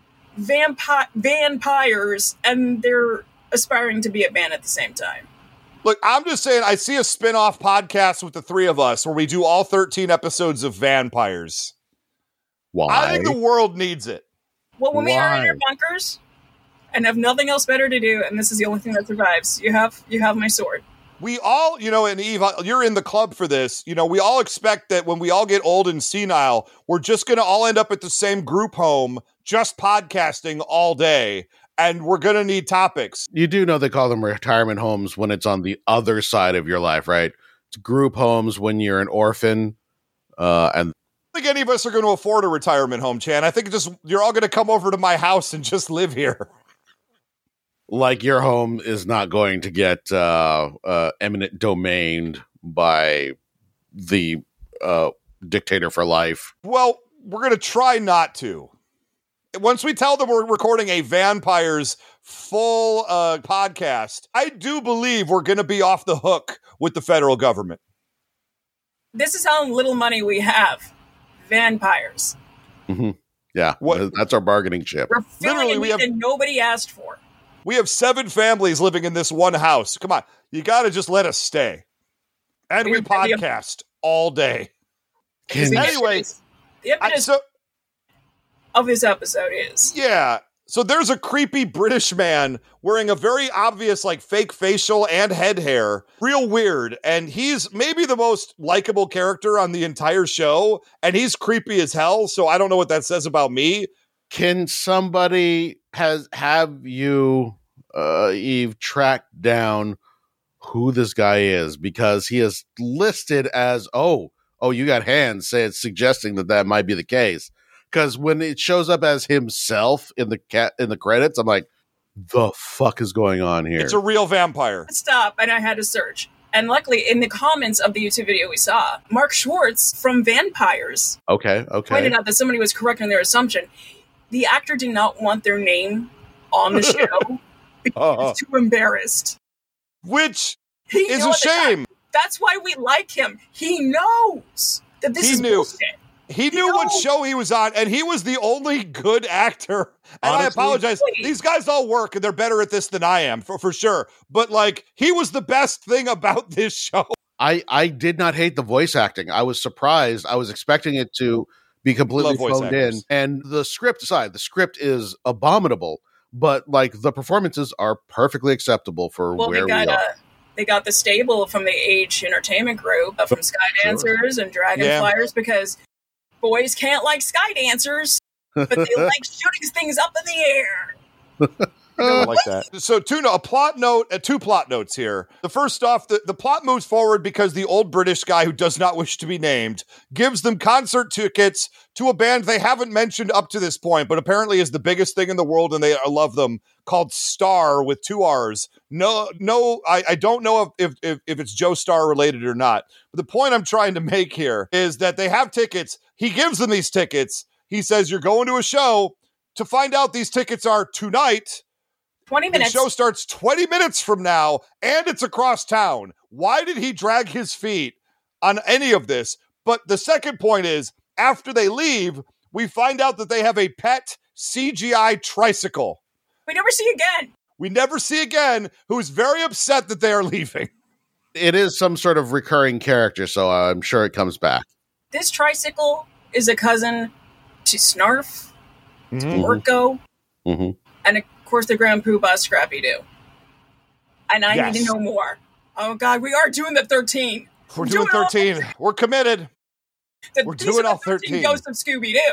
vampi- vampires, and they're aspiring to be a band at the same time. Look, I'm just saying, I see a spin-off podcast with the three of us where we do all thirteen episodes of vampires. Why? I think the world needs it. Well, when we are in Why? our bunkers and have nothing else better to do, and this is the only thing that survives, you have you have my sword. We all, you know, and Eve, you're in the club for this. You know, we all expect that when we all get old and senile, we're just going to all end up at the same group home, just podcasting all day, and we're going to need topics. You do know they call them retirement homes when it's on the other side of your life, right? It's group homes when you're an orphan. Uh, and I don't think any of us are going to afford a retirement home, Chan. I think just you're all going to come over to my house and just live here. Like your home is not going to get uh, uh, eminent domained by the uh, dictator for life. Well, we're going to try not to. Once we tell them we're recording a Vampires full uh, podcast, I do believe we're going to be off the hook with the federal government. This is how little money we have. Vampires. Mm-hmm. Yeah, what? That's our bargaining chip. We're Literally, feeling we have that nobody asked for. We have seven families living in this one house. Come on, you got to just let us stay. And we, we podcast all day. Can anyway, the impetus so, of this episode is yeah. So there's a creepy British man wearing a very obvious like fake facial and head hair, real weird, and he's maybe the most likable character on the entire show, and he's creepy as hell. So I don't know what that says about me. Can somebody has have you uh, Eve track down who this guy is, because he is listed as oh oh you got hands, say it's suggesting that that might be the case. Because when it shows up as himself in the cat in the credits, I'm like, the fuck is going on here? It's a real vampire. Stop, and I had to search. And luckily, in the comments of the YouTube video we saw, Mark Schwartz from Vampires okay, okay. pointed out that somebody was correct in their assumption. The actor did not want their name on the show because uh-huh. he's too embarrassed. Which he is a shame. That's why we like him. He knows that this he is knew. bullshit. He knew no. what show he was on, and he was the only good actor. And Honestly, I apologize. Please. These guys all work, and they're better at this than I am, for, for sure. But, like, he was the best thing about this show. I, I did not hate the voice acting. I was surprised. I was expecting it to be completely phoned in. And the script aside, the script is abominable, but, like, the performances are perfectly acceptable for well, where got, we are. Uh, they got the stable from the Age Entertainment Group, uh, from Sky Dancers sure. and Dragon yeah. Flyers, because boys can't like sky dancers, but they like shooting things up in the air. I like that. So, Tuna, a plot note, uh, two plot notes here. The first off, the, the plot moves forward because the old British guy who does not wish to be named gives them concert tickets to a band they haven't mentioned up to this point, but apparently is the biggest thing in the world, and they love them, called Star with two R's. No, no, I, I don't know if, if if it's Joe Star related or not. But the point I'm trying to make here is that they have tickets. He gives them these tickets. He says, you're going to a show. To find out these tickets are tonight. twenty minutes. The show starts twenty minutes from now, and it's across town. Why did he drag his feet on any of this? But the second point is, after they leave, we find out that they have a pet C G I tricycle. We never see again. We never see again, who's very upset that they are leaving. It is some sort of recurring character, so I'm sure it comes back. This tricycle is a cousin to Snarf, mm-hmm. to Orko, mm-hmm. and of course the Grand Poobah Scrappy-Doo. And I yes. need to know more. Oh God, we are doing the thirteen. We're, We're doing, doing thirteen. thirteen. We're committed. The, We're doing all thirteen. Ghosts of Scooby-Doo.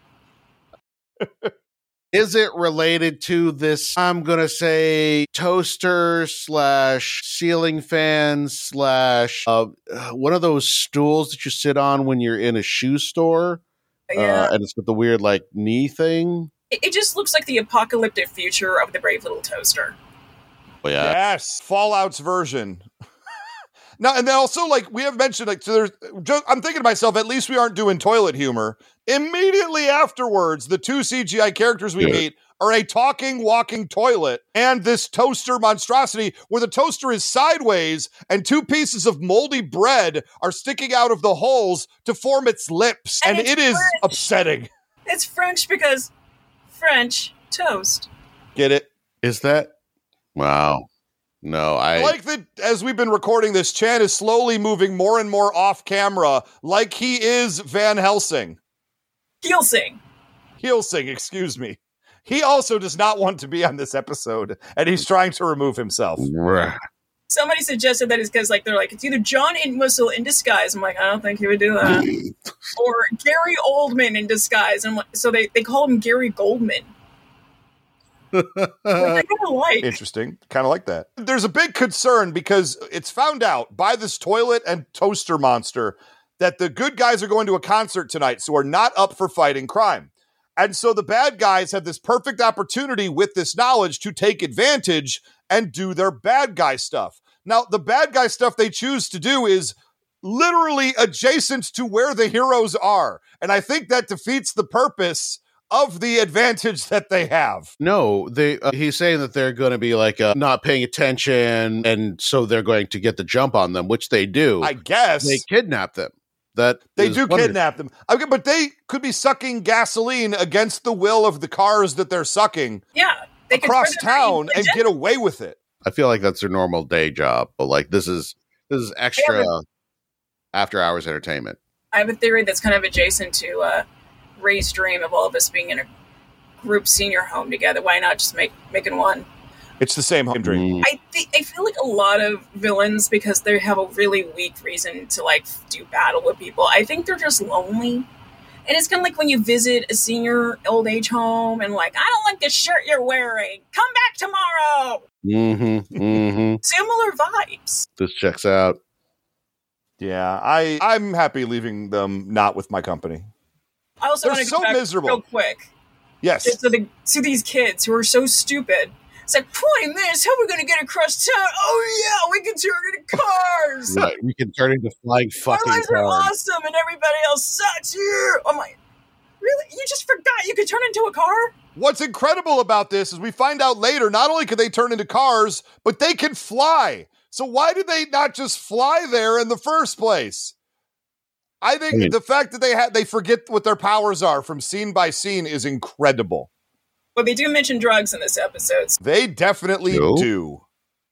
Is it related to this, I'm going to say, toaster slash ceiling fan slash uh, one of those stools that you sit on when you're in a shoe store? Yeah. Uh, and it's got the weird, like, knee thing? It, it just looks like the apocalyptic future of the Brave Little Toaster. Oh, yeah. Yes. Fallout's version. Now, and then also, like, we have mentioned, like, so there's, just, I'm thinking to myself, at least we aren't doing toilet humor. Immediately afterwards, the two C G I characters we yeah. meet are a talking, walking toilet and this toaster monstrosity where the toaster is sideways and two pieces of moldy bread are sticking out of the holes to form its lips. And, and it is French. upsetting. It's French because French toast. Get it? Is that? Wow. No, I... I like that as we've been recording this, Chan is slowly moving more and more off camera like he is Van Helsing. Helsing. Helsing, excuse me. He also does not want to be on this episode, and he's trying to remove himself. Somebody suggested that it's because like they're like it's either John Entwistle in disguise. I'm like, I don't think he would do that. Or Gary Oldman in disguise. And like, so they, they call him Gary Goldman. Which I kind of like. Interesting. Kind of like that. There's a big concern because it's found out by this toilet and toaster monster that the good guys are going to a concert tonight, so are not up for fighting crime. And so the bad guys have this perfect opportunity with this knowledge to take advantage and do their bad guy stuff. Now, the bad guy stuff they choose to do is literally adjacent to where the heroes are. And I think that defeats the purpose of the advantage that they have. No, they. Uh, he's saying that they're going to be like uh, not paying attention, and so they're going to get the jump on them, which they do. I guess. They kidnap them. That They is do wonderful. kidnap them. Okay, but they could be sucking gasoline against the will of the cars that they're sucking Yeah. They could across turn it town into and get away with it. I feel like that's their normal day job, but like this is this is extra Yeah, after hours entertainment. I have a theory that's kind of adjacent to uh, Ray's dream of all of us being in a group senior home together. Why not just make making one? It's the same home dream. Mm. I think I feel like a lot of villains, because they have a really weak reason to like do battle with people, I think they're just lonely. And it's kind of like when you visit a senior old age home and like, I don't like the shirt you're wearing. Come back tomorrow. Mm-hmm. Mm-hmm. Similar vibes. This checks out. Yeah, I, I'm happy leaving them not with my company. I also They're want to so go back miserable. real quick. Yes. Just to, the, to these kids who are so stupid. It's like, twenty minutes, how are we going to get across town? Oh, yeah, we can turn into cars. Right. We can turn into flying Our fucking lives are cars. awesome and everybody else sucks here. I'm like, really? You just forgot you could turn into a car? What's incredible about this is we find out later, not only can they turn into cars, but they can fly. So why did they not just fly there in the first place? I think I mean- the fact that they had they forget what their powers are from scene by scene is incredible. Well, they do mention drugs in this episode. So They definitely No. do.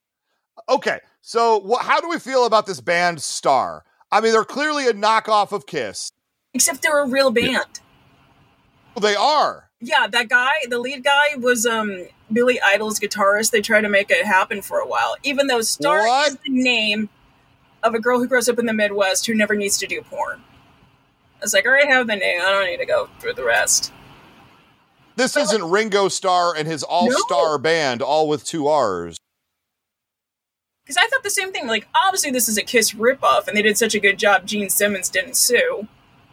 Okay, so wh- how do we feel about this band Star? I mean, they're clearly a knockoff of Kiss. except they're a real band. Well, they are. Yeah, that guy, the lead guy, was um, Billy Idol's guitarist. They tried to make it happen for a while, even though Star What? is the name of a girl who grows up in the Midwest who never needs to do porn. I was like, I already have the name. I don't need to go through the rest. This isn't Ringo Starr and his all-star No. band, all with two R's. Because I thought the same thing. Like, obviously, this is a Kiss ripoff, and they did such a good job. Gene Simmons didn't sue.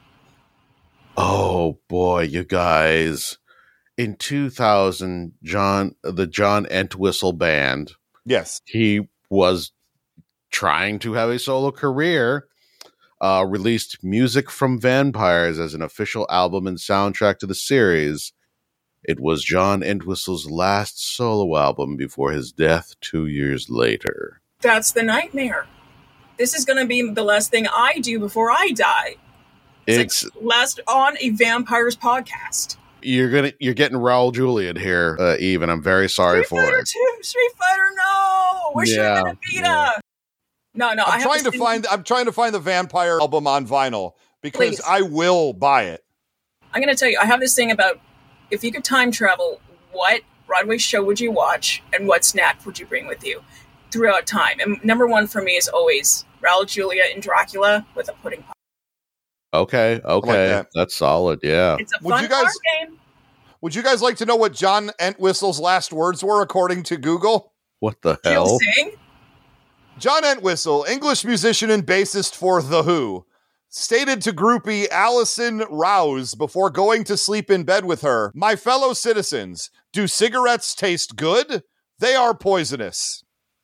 Oh boy, you guys! In two thousand, John, the John Entwistle Band, Yes. he was trying to have a solo career. Uh, released Music from Vampires as an official album and soundtrack to the series. It was John Entwistle's last solo album before his death two years later. That's the nightmare. This is going to be the last thing I do before I die. It's, It's like last on a Vampires podcast. you're gonna you're getting Raul Julian here, uh, Eve, and I'm very sorry Street for Fighter it. two, Street Fighter, no! We're sure Yeah, gonna beat yeah. us. No, no, I I'm have trying to sing- find I'm trying to find the Vampire album on vinyl because Please. I will buy it. I'm going to tell you, I have this thing about if you could time travel, what Broadway show would you watch and what snack would you bring with you throughout time? And number one for me is always Raul Julia in Dracula with a pudding pop. Okay, okay, that. that's solid. Yeah. It's a Would fun you guys- card game. Would you guys like to know what John Entwistle's last words were according to Google? What the He'll hell? sing. John Entwistle, English musician and bassist for The Who, stated to groupie Alison Rouse before going to sleep in bed with her, "My fellow citizens, do cigarettes taste good? They are poisonous."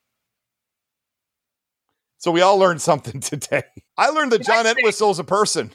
So we all learned something today. I learned that John Entwistle is a person.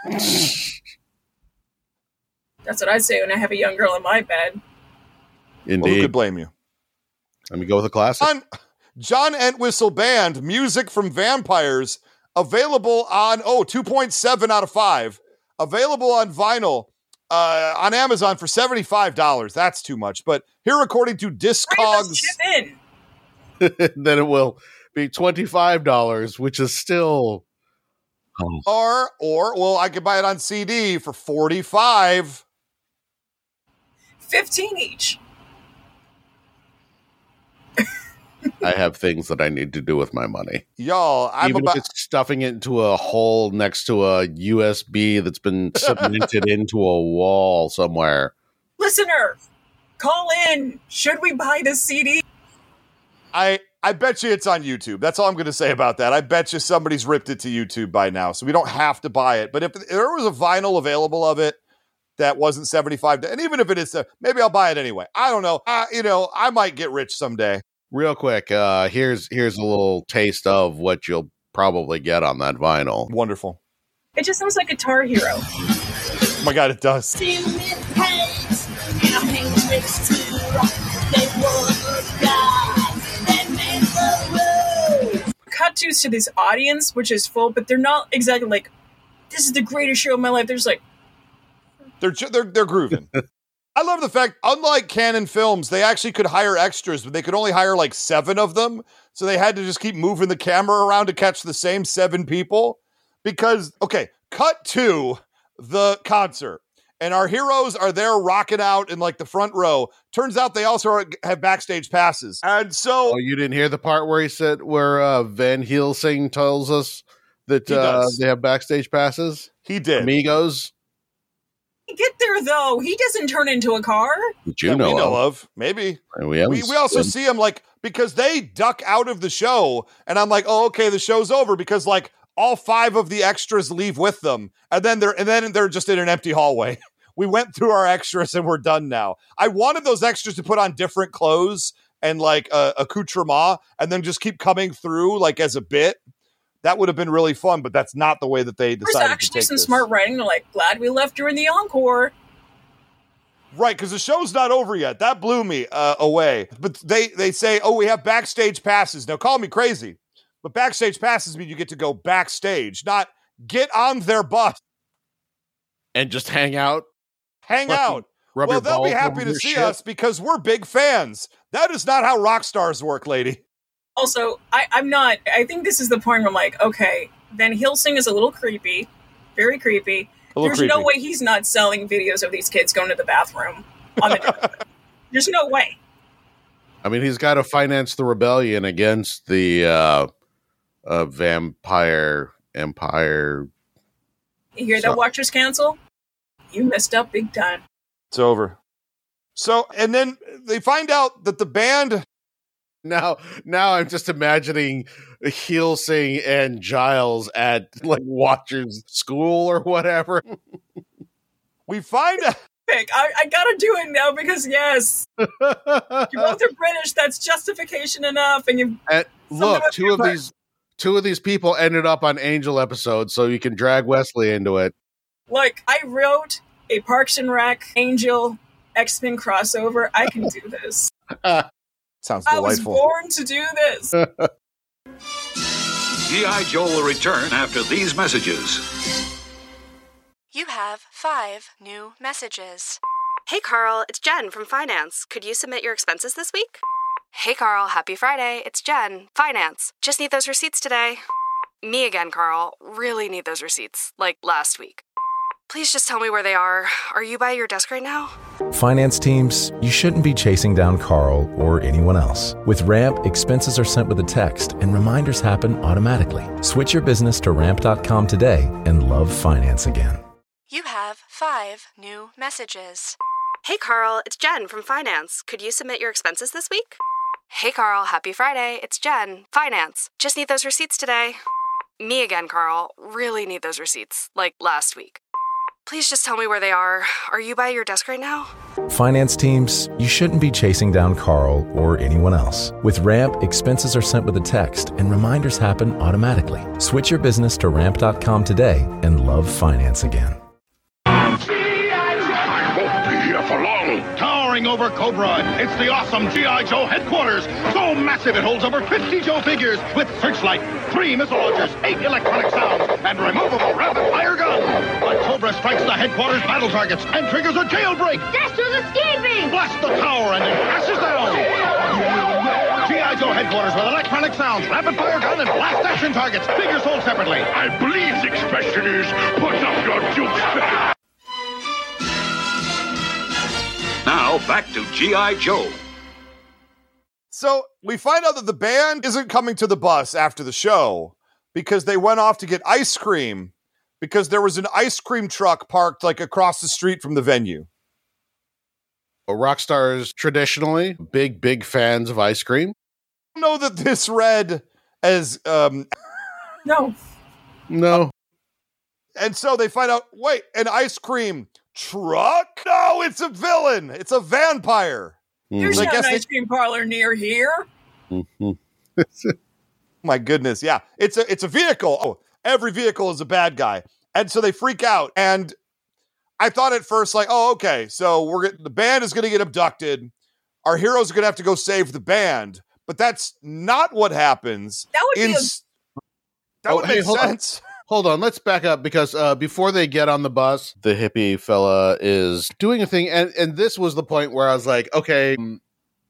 That's what I say when I have a young girl in my bed. Well, who Indeed. could blame you? Let me go with a classic. John, John Entwistle Band, Music from Vampires, available on, oh, two point seven out of five. Available on vinyl uh, on Amazon for seventy-five dollars. That's too much. But here, according to Three of us Discogs, chip in. Then it will be twenty-five dollars, which is still. Oh, or, or, well, I could buy it on C D for forty-five dollars. fifteen each. I have things that I need to do with my money. Y'all, I'm Even about if it's stuffing it into a hole next to a U S B that's been cemented into a wall somewhere. Listener, call in. Should we buy this C D? I I bet you it's on YouTube. That's all I'm going to say about that. I bet you somebody's ripped it to YouTube by now, so we don't have to buy it. But if there was a vinyl available of it that wasn't seventy-five dollars, and even if it is, uh, maybe I'll buy it anyway. I don't know. Uh, you know, I might get rich someday. Real quick, uh, here's here's a little taste of what you'll probably get on that vinyl. Wonderful. It just sounds like Guitar Hero. Oh my God, it does. Cut tos to this audience, which is full, but they're not exactly like, this is the greatest show of my life. They're just like, they're they're they're grooving. I love the fact, unlike Canon Films, they actually could hire extras, but they could only hire like seven of them. So they had to just keep moving the camera around to catch the same seven people. Because, okay, cut to the concert. And our heroes are there rocking out in like the front row. Turns out they also are, have backstage passes. And so... Oh, you didn't hear the part where he said, where uh, Van Helsing tells us that uh, they have backstage passes? He did. Amigos? Get there, though. He doesn't turn into a car. That you that know, we know of. of. Maybe. We, we, we also see him like, because they duck out of the show. And I'm like, oh, okay, the show's over. Because like all five of the extras leave with them. And then they're, and then they're just in an empty hallway. We went through our extras and we're done now. I wanted those extras to put on different clothes and like uh, accoutrement and then just keep coming through like as a bit. That would have been really fun, but that's not the way that they decided to take this. There's actually some smart writing. They're like, glad we left during the encore. Right, because the show's not over yet. That blew me uh, away. But they, they say, oh, we have backstage passes. Now, call me crazy, but backstage passes mean you get to go backstage, not get on their bus. And just hang out? Hang out. Well, they'll be happy to see shit. us because we're big fans. That is not how rock stars work, lady. Also, I, I'm not, I think this is the point where I'm like, okay, Van Helsing is a little creepy, very creepy. There's creepy. No way he's not selling videos of these kids going to the bathroom on the There's no way. I mean, he's got to finance the rebellion against the uh, uh, vampire empire. You hear so. that, Watchers Council? You messed up big time. It's over. So, and then they find out that the band... Now, now I'm just imagining Helsing and Giles at like Watcher's school or whatever. We find out... I, I gotta do it now because, yes, you both are British. That's justification enough. And you and look, two of part. these two of these people ended up on Angel episodes, so you can drag Wesley into it. Look, I wrote a Parks and Rec Angel X-Men crossover. I can do this. Sounds delightful. I was born to do this. G I. Joe will return after these messages. You have five new messages. Hey, Carl, it's Jen from Finance. Could you submit your expenses this week? Hey, Carl, happy Friday. It's Jen, Finance. Just need those receipts today. Me again, Carl. Really need those receipts, like last week. Please just tell me where they are. Are you by your desk right now? Finance teams, you shouldn't be chasing down Carl or anyone else. With Ramp, expenses are sent with a text and reminders happen automatically. Switch your business to ramp dot com today and love finance again. You have five new messages. Hey, Carl, it's Jen from Finance. Could you submit your expenses this week? Hey, Carl, happy Friday. It's Jen, Finance. Just need those receipts today. Me again, Carl. Really need those receipts, like last week. Please just tell me where they are. Are you by your desk right now? Finance teams, you shouldn't be chasing down Carl or anyone else. With Ramp, expenses are sent with a text and reminders happen automatically. Switch your business to ramp dot com today and love finance again. I won't be here for long. Towering over Cobra, it's the awesome G I. Joe headquarters. So massive it holds over fifty Joe figures with searchlight, three missile launchers, eight electronic sounds, and removable rapid-fire gun. The Cobra strikes the headquarters battle targets and triggers a jailbreak. Destro's escaping! Blasts the tower and then crashes down. G I. Joe headquarters with electronic sounds, rapid-fire gun, and blast action targets. Figures sold separately. I believe the expression is, put up your dukes back. Now, back to G I. Joe. So we find out that the band isn't coming to the bus after the show because they went off to get ice cream because there was an ice cream truck parked like across the street from the venue. Well, rock stars traditionally big, big fans of ice cream. I don't know that this read as um no, no. And so they find out, wait, an ice cream truck? No, it's a villain. It's a vampire. There's So I not an guess ice they- cream parlor near here. My goodness, yeah. It's a it's a vehicle. Oh, every vehicle is a bad guy. And so they freak out. And I thought at first, like, oh, okay, so we're the band is gonna get abducted. Our heroes are gonna have to go save the band. But that's not what happens. That would in, be a- that Oh, would hey, make hold on. sense. Hold on, let's back up because uh, before they get on the bus, the hippie fella is doing a thing. And, and this was the point where I was like, okay, um,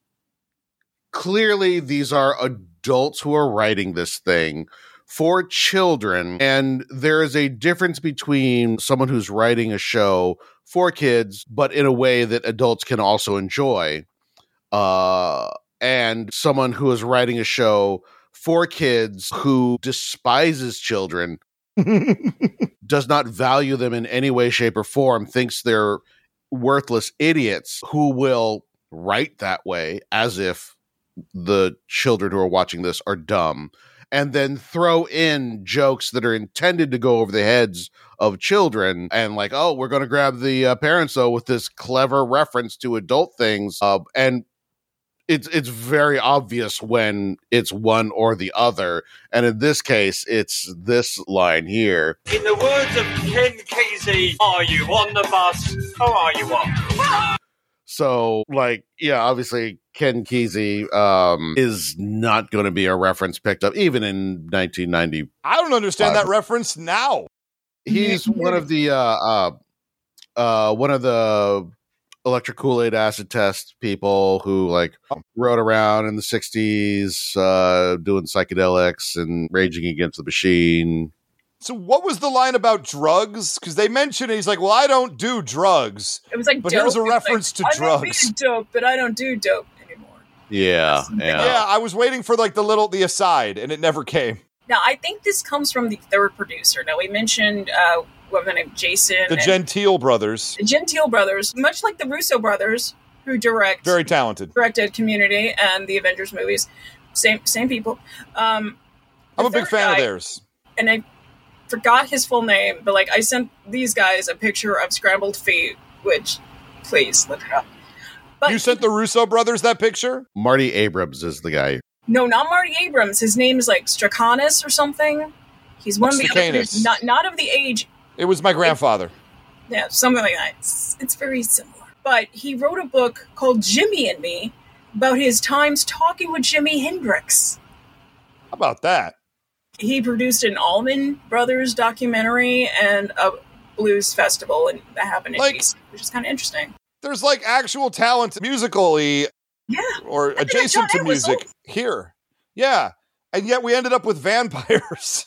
clearly these are adults who are writing this thing for children. And there is a difference between someone who's writing a show for kids, but in a way that adults can also enjoy, uh, and someone who is writing a show for kids who despises children, does not value them in any way, shape, or form, thinks they're worthless idiots who will write that way as if the children who are watching this are dumb, and then throw in jokes that are intended to go over the heads of children and like, oh, we're going to grab the uh, parents though with this clever reference to adult things. Uh, and It's it's very obvious when it's one or the other. And in this case, it's this line here. In the words of Ken Kesey, are you on the bus or are you off? So, like, yeah, obviously Ken Kesey um, is not going to be a reference picked up, even in nineteen ninety. I don't understand that reference now. He's one of the, uh, uh, uh, one of the Electric Kool-Aid acid test people who like rode around in the sixties uh, doing psychedelics and Raging Against the Machine. So what was the line about drugs? Because they mentioned it, he's like, well, I don't do drugs. It was like, but dope. here's a It was reference like, to I may drugs. be dope, but I don't do dope anymore. Yeah, yeah. Yeah, I was waiting for like the little the aside, and it never came. Now, I think this comes from the third producer. Now, we mentioned, uh, what was the name? Jason. The and- Gentile brothers, The Gentile brothers, much like the Russo brothers, who direct very talented. directed Community and the Avengers movies. Same same people. Um, I'm a the big third fan of guy- theirs. And I forgot his full name, but like I sent these guys a picture of Scrambled Feet, which, please look it up. But You sent the Russo brothers that picture? Marty Abrams is the guy. no, not Marty Abrams. His name is like Strakanus or something. He's one of the other, Strakanus. not not of the age. It was my grandfather. Yeah, something like that. It's, it's very similar. But he wrote a book called Jimi and Me about his times talking with Jimi Hendrix. How about that? He produced an Allman Brothers documentary and a blues festival, and that happened in Like- D C, which is kind of interesting. There's like actual talent musically Yeah. or think adjacent John to music Entwistle. here. Yeah. And yet we ended up with vampires.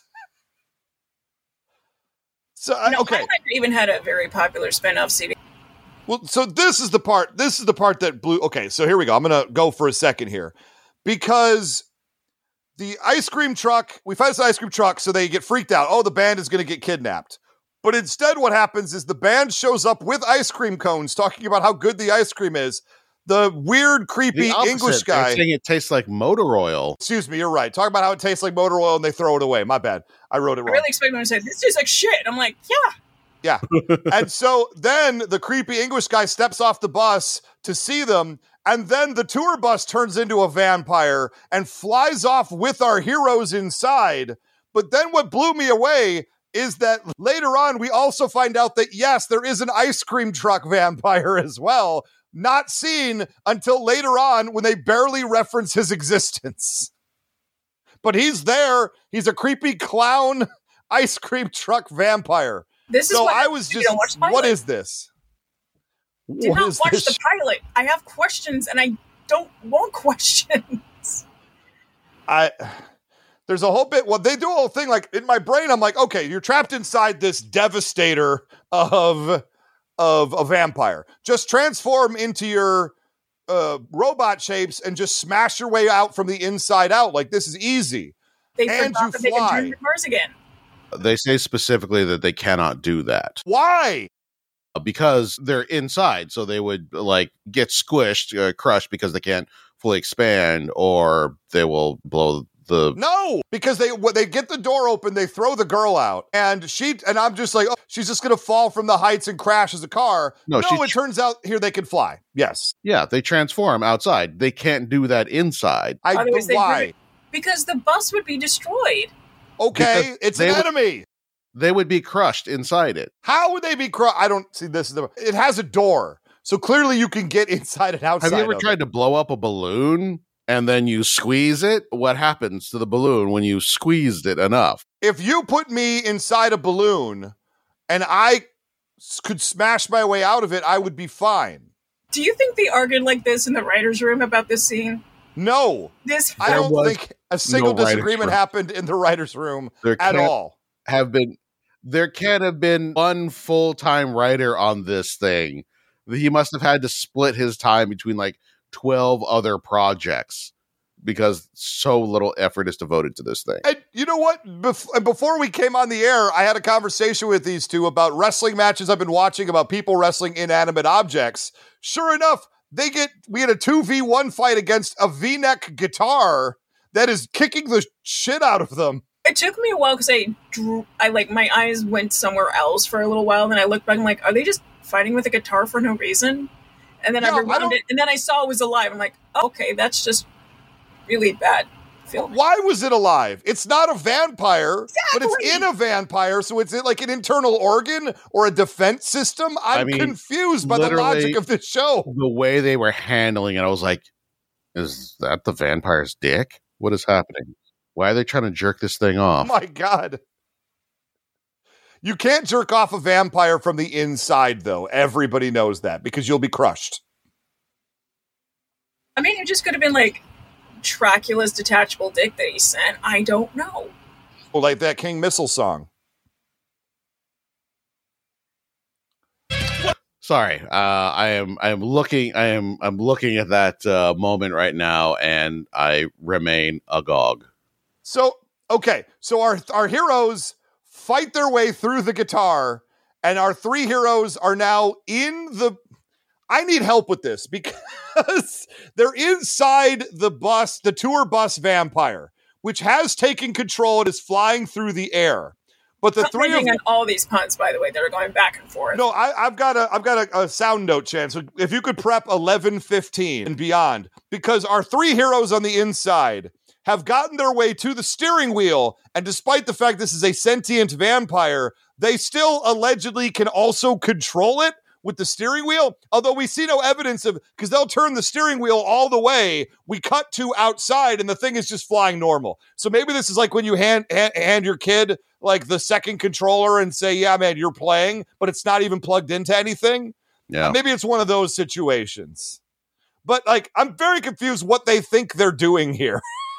So, I, You know, okay. Highlander even had a very popular spin-off C D. Well, so this is the part, this is the part that blew. Okay, so here we go. I'm going to go for a second here because the ice cream truck, we find this ice cream truck, so they get freaked out. Oh, the band is going to get kidnapped. But instead, what happens is the band shows up with ice cream cones talking about how good the ice cream is. The weird, creepy The opposite. English They're guy. saying it tastes like motor oil. Excuse me, you're right. Talk about how it tastes like motor oil and they throw it away. My bad. I wrote it I wrong. really expected them to say, this tastes like shit. I'm like, yeah. Yeah. And so then the creepy English guy steps off the bus to see them. And then the tour bus turns into a vampire and flies off with our heroes inside. But then what blew me away is that later on, we also find out that, yes, there is an ice cream truck vampire as well, not seen until later on when they barely reference his existence. But he's there. He's a creepy clown ice cream truck vampire. This is so what I was you just, don't watch the what pilot. is this? Did What not is watch this the pilot. I have questions, and I don't want questions. I there's a whole bit. Well, they do a whole thing. Like in my brain, I'm like, okay, you're trapped inside this devastator of of a vampire. Just transform into your uh, robot shapes and just smash your way out from the inside out. Like, this is easy. They and forgot you that they can fly. turn the cars again. They say specifically that they cannot do that. Why? Because they're inside, so they would like get squished, uh, crushed because they can't fully expand, or they will blow the. No, because they when they get the door open, they throw the girl out, and she and I'm just like, oh, she's just gonna fall from the heights and crash as a car. No, no she it tr- turns out here they can fly. Yes, Yeah, they transform outside. They can't do that inside. I Otherwise they why? bring- Because the bus would be destroyed. Okay, Because it's they an would- enemy. They would be crushed inside it. How would they be? Cr- I don't see this. Is the, it has a door, so clearly you can get inside and outside. Have you ever of tried it. to blow up a balloon and then you squeeze it? What happens to the balloon when you squeezed it enough? If you put me inside a balloon and I s- could smash my way out of it, I would be fine. Do you think they argued like this in the writer's room about this scene? No, This I There don't was think a single no writer's disagreement room. happened in the writer's room There at can't all. have been. There can't have been one full-time writer on this thing. He must have had to split his time between like twelve other projects because so little effort is devoted to this thing. And you know what? Bef- before we came on the air, I had a conversation with these two about wrestling matches I've been watching about people wrestling inanimate objects. Sure enough, they get we had a two v one fight against a V-neck guitar that is kicking the shit out of them. It took me a while because I drew, I like, my eyes went somewhere else for a little while. Then I looked back and I'm like, are they just fighting with a guitar for no reason? And then No, I I rewound don't- it, and then I saw it was alive. I'm like, oh, okay, that's just really bad film. Why was it alive? It's not a vampire, but it's Exactly. in a vampire, so it's like an internal organ or a defense system. I'm I mean, confused by the literally- logic of this show. The way they were handling it, I was like, is that the vampire's dick? What is happening? Why are they trying to jerk this thing Oh off? my God. You can't jerk off a vampire from the inside, though. Everybody knows that because you'll be crushed. I mean, it just could have been like Dracula's detachable dick that he sent. I don't know. Well, like that King Missile song. Sorry, uh, I am I am looking I am I'm looking at that uh, moment right now, and I remain agog. So, okay. So our, our heroes fight their way through the guitar, and our three heroes are now in the... I need help with this because they're inside the bus, the tour bus vampire, which has taken control and is flying through the air. But the Not three of landing them... on all these puns, by the way, that are going back and forth. No, I, I've got a I've got a, a sound note, Chance. So if you could prep eleven fifteen and beyond, because our three heroes on the inside have gotten their way to the steering wheel, and despite the fact this is a sentient vampire, they still allegedly can also control it with the steering wheel, although we see no evidence of, because they'll turn the steering wheel all the way. We cut to outside and the thing is just flying normal. So maybe this is like when you hand, hand, hand your kid like the second controller and say, yeah, man, you're playing, but it's not even plugged into anything. Yeah. Maybe it's one of those situations. But like, I'm very confused what they think they're doing here.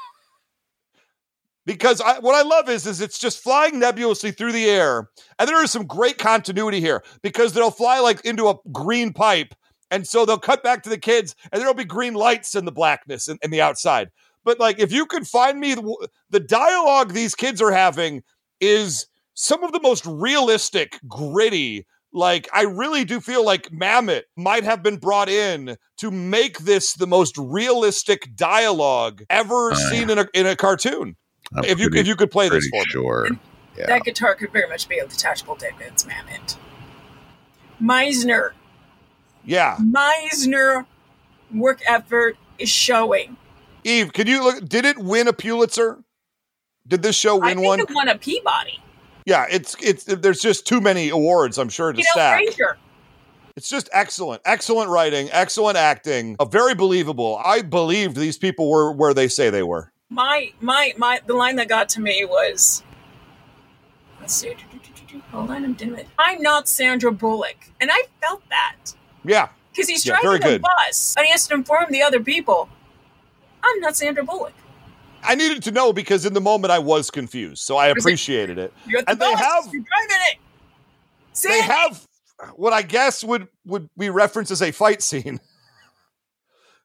Because I, what I love is, is it's just flying nebulously through the air. And there is some great continuity here because they'll fly like into a green pipe. And so they'll cut back to the kids and there'll be green lights in the blackness and in, in the outside. But like, if you could find me the, the dialogue these kids are having is some of the most realistic, gritty. Like, I really do feel like Mamet might have been brought in to make this the most realistic dialogue ever Uh, seen in a, in a cartoon. I'm If you pretty- if you could play this pretty for me. sure. Yeah. That guitar could very much be a detachable dick. It's Mamet. Meisner. Yeah. Meisner work effort is showing. Eve, can you look? Did it win a Pulitzer? Did this show I win think one? it won a Peabody. Yeah, it's it's there's just too many awards, I'm sure, to You know, stack. Fraser. It's just excellent. Excellent writing, excellent acting, uh, very believable. I believed these people were where they say they were. My my my the line that got to me was, let's see, hold on, I'm doing it. I'm not Sandra Bullock, and I felt that Yeah. because he's Yeah, driving very a good. bus and he has to inform the other people, I'm not Sandra Bullock. I needed to know because in the moment I was confused, so I Was it- appreciated it. You're at the And they bus. have You're driving it. they Sandy. have what I guess would would be referenced as a fight scene.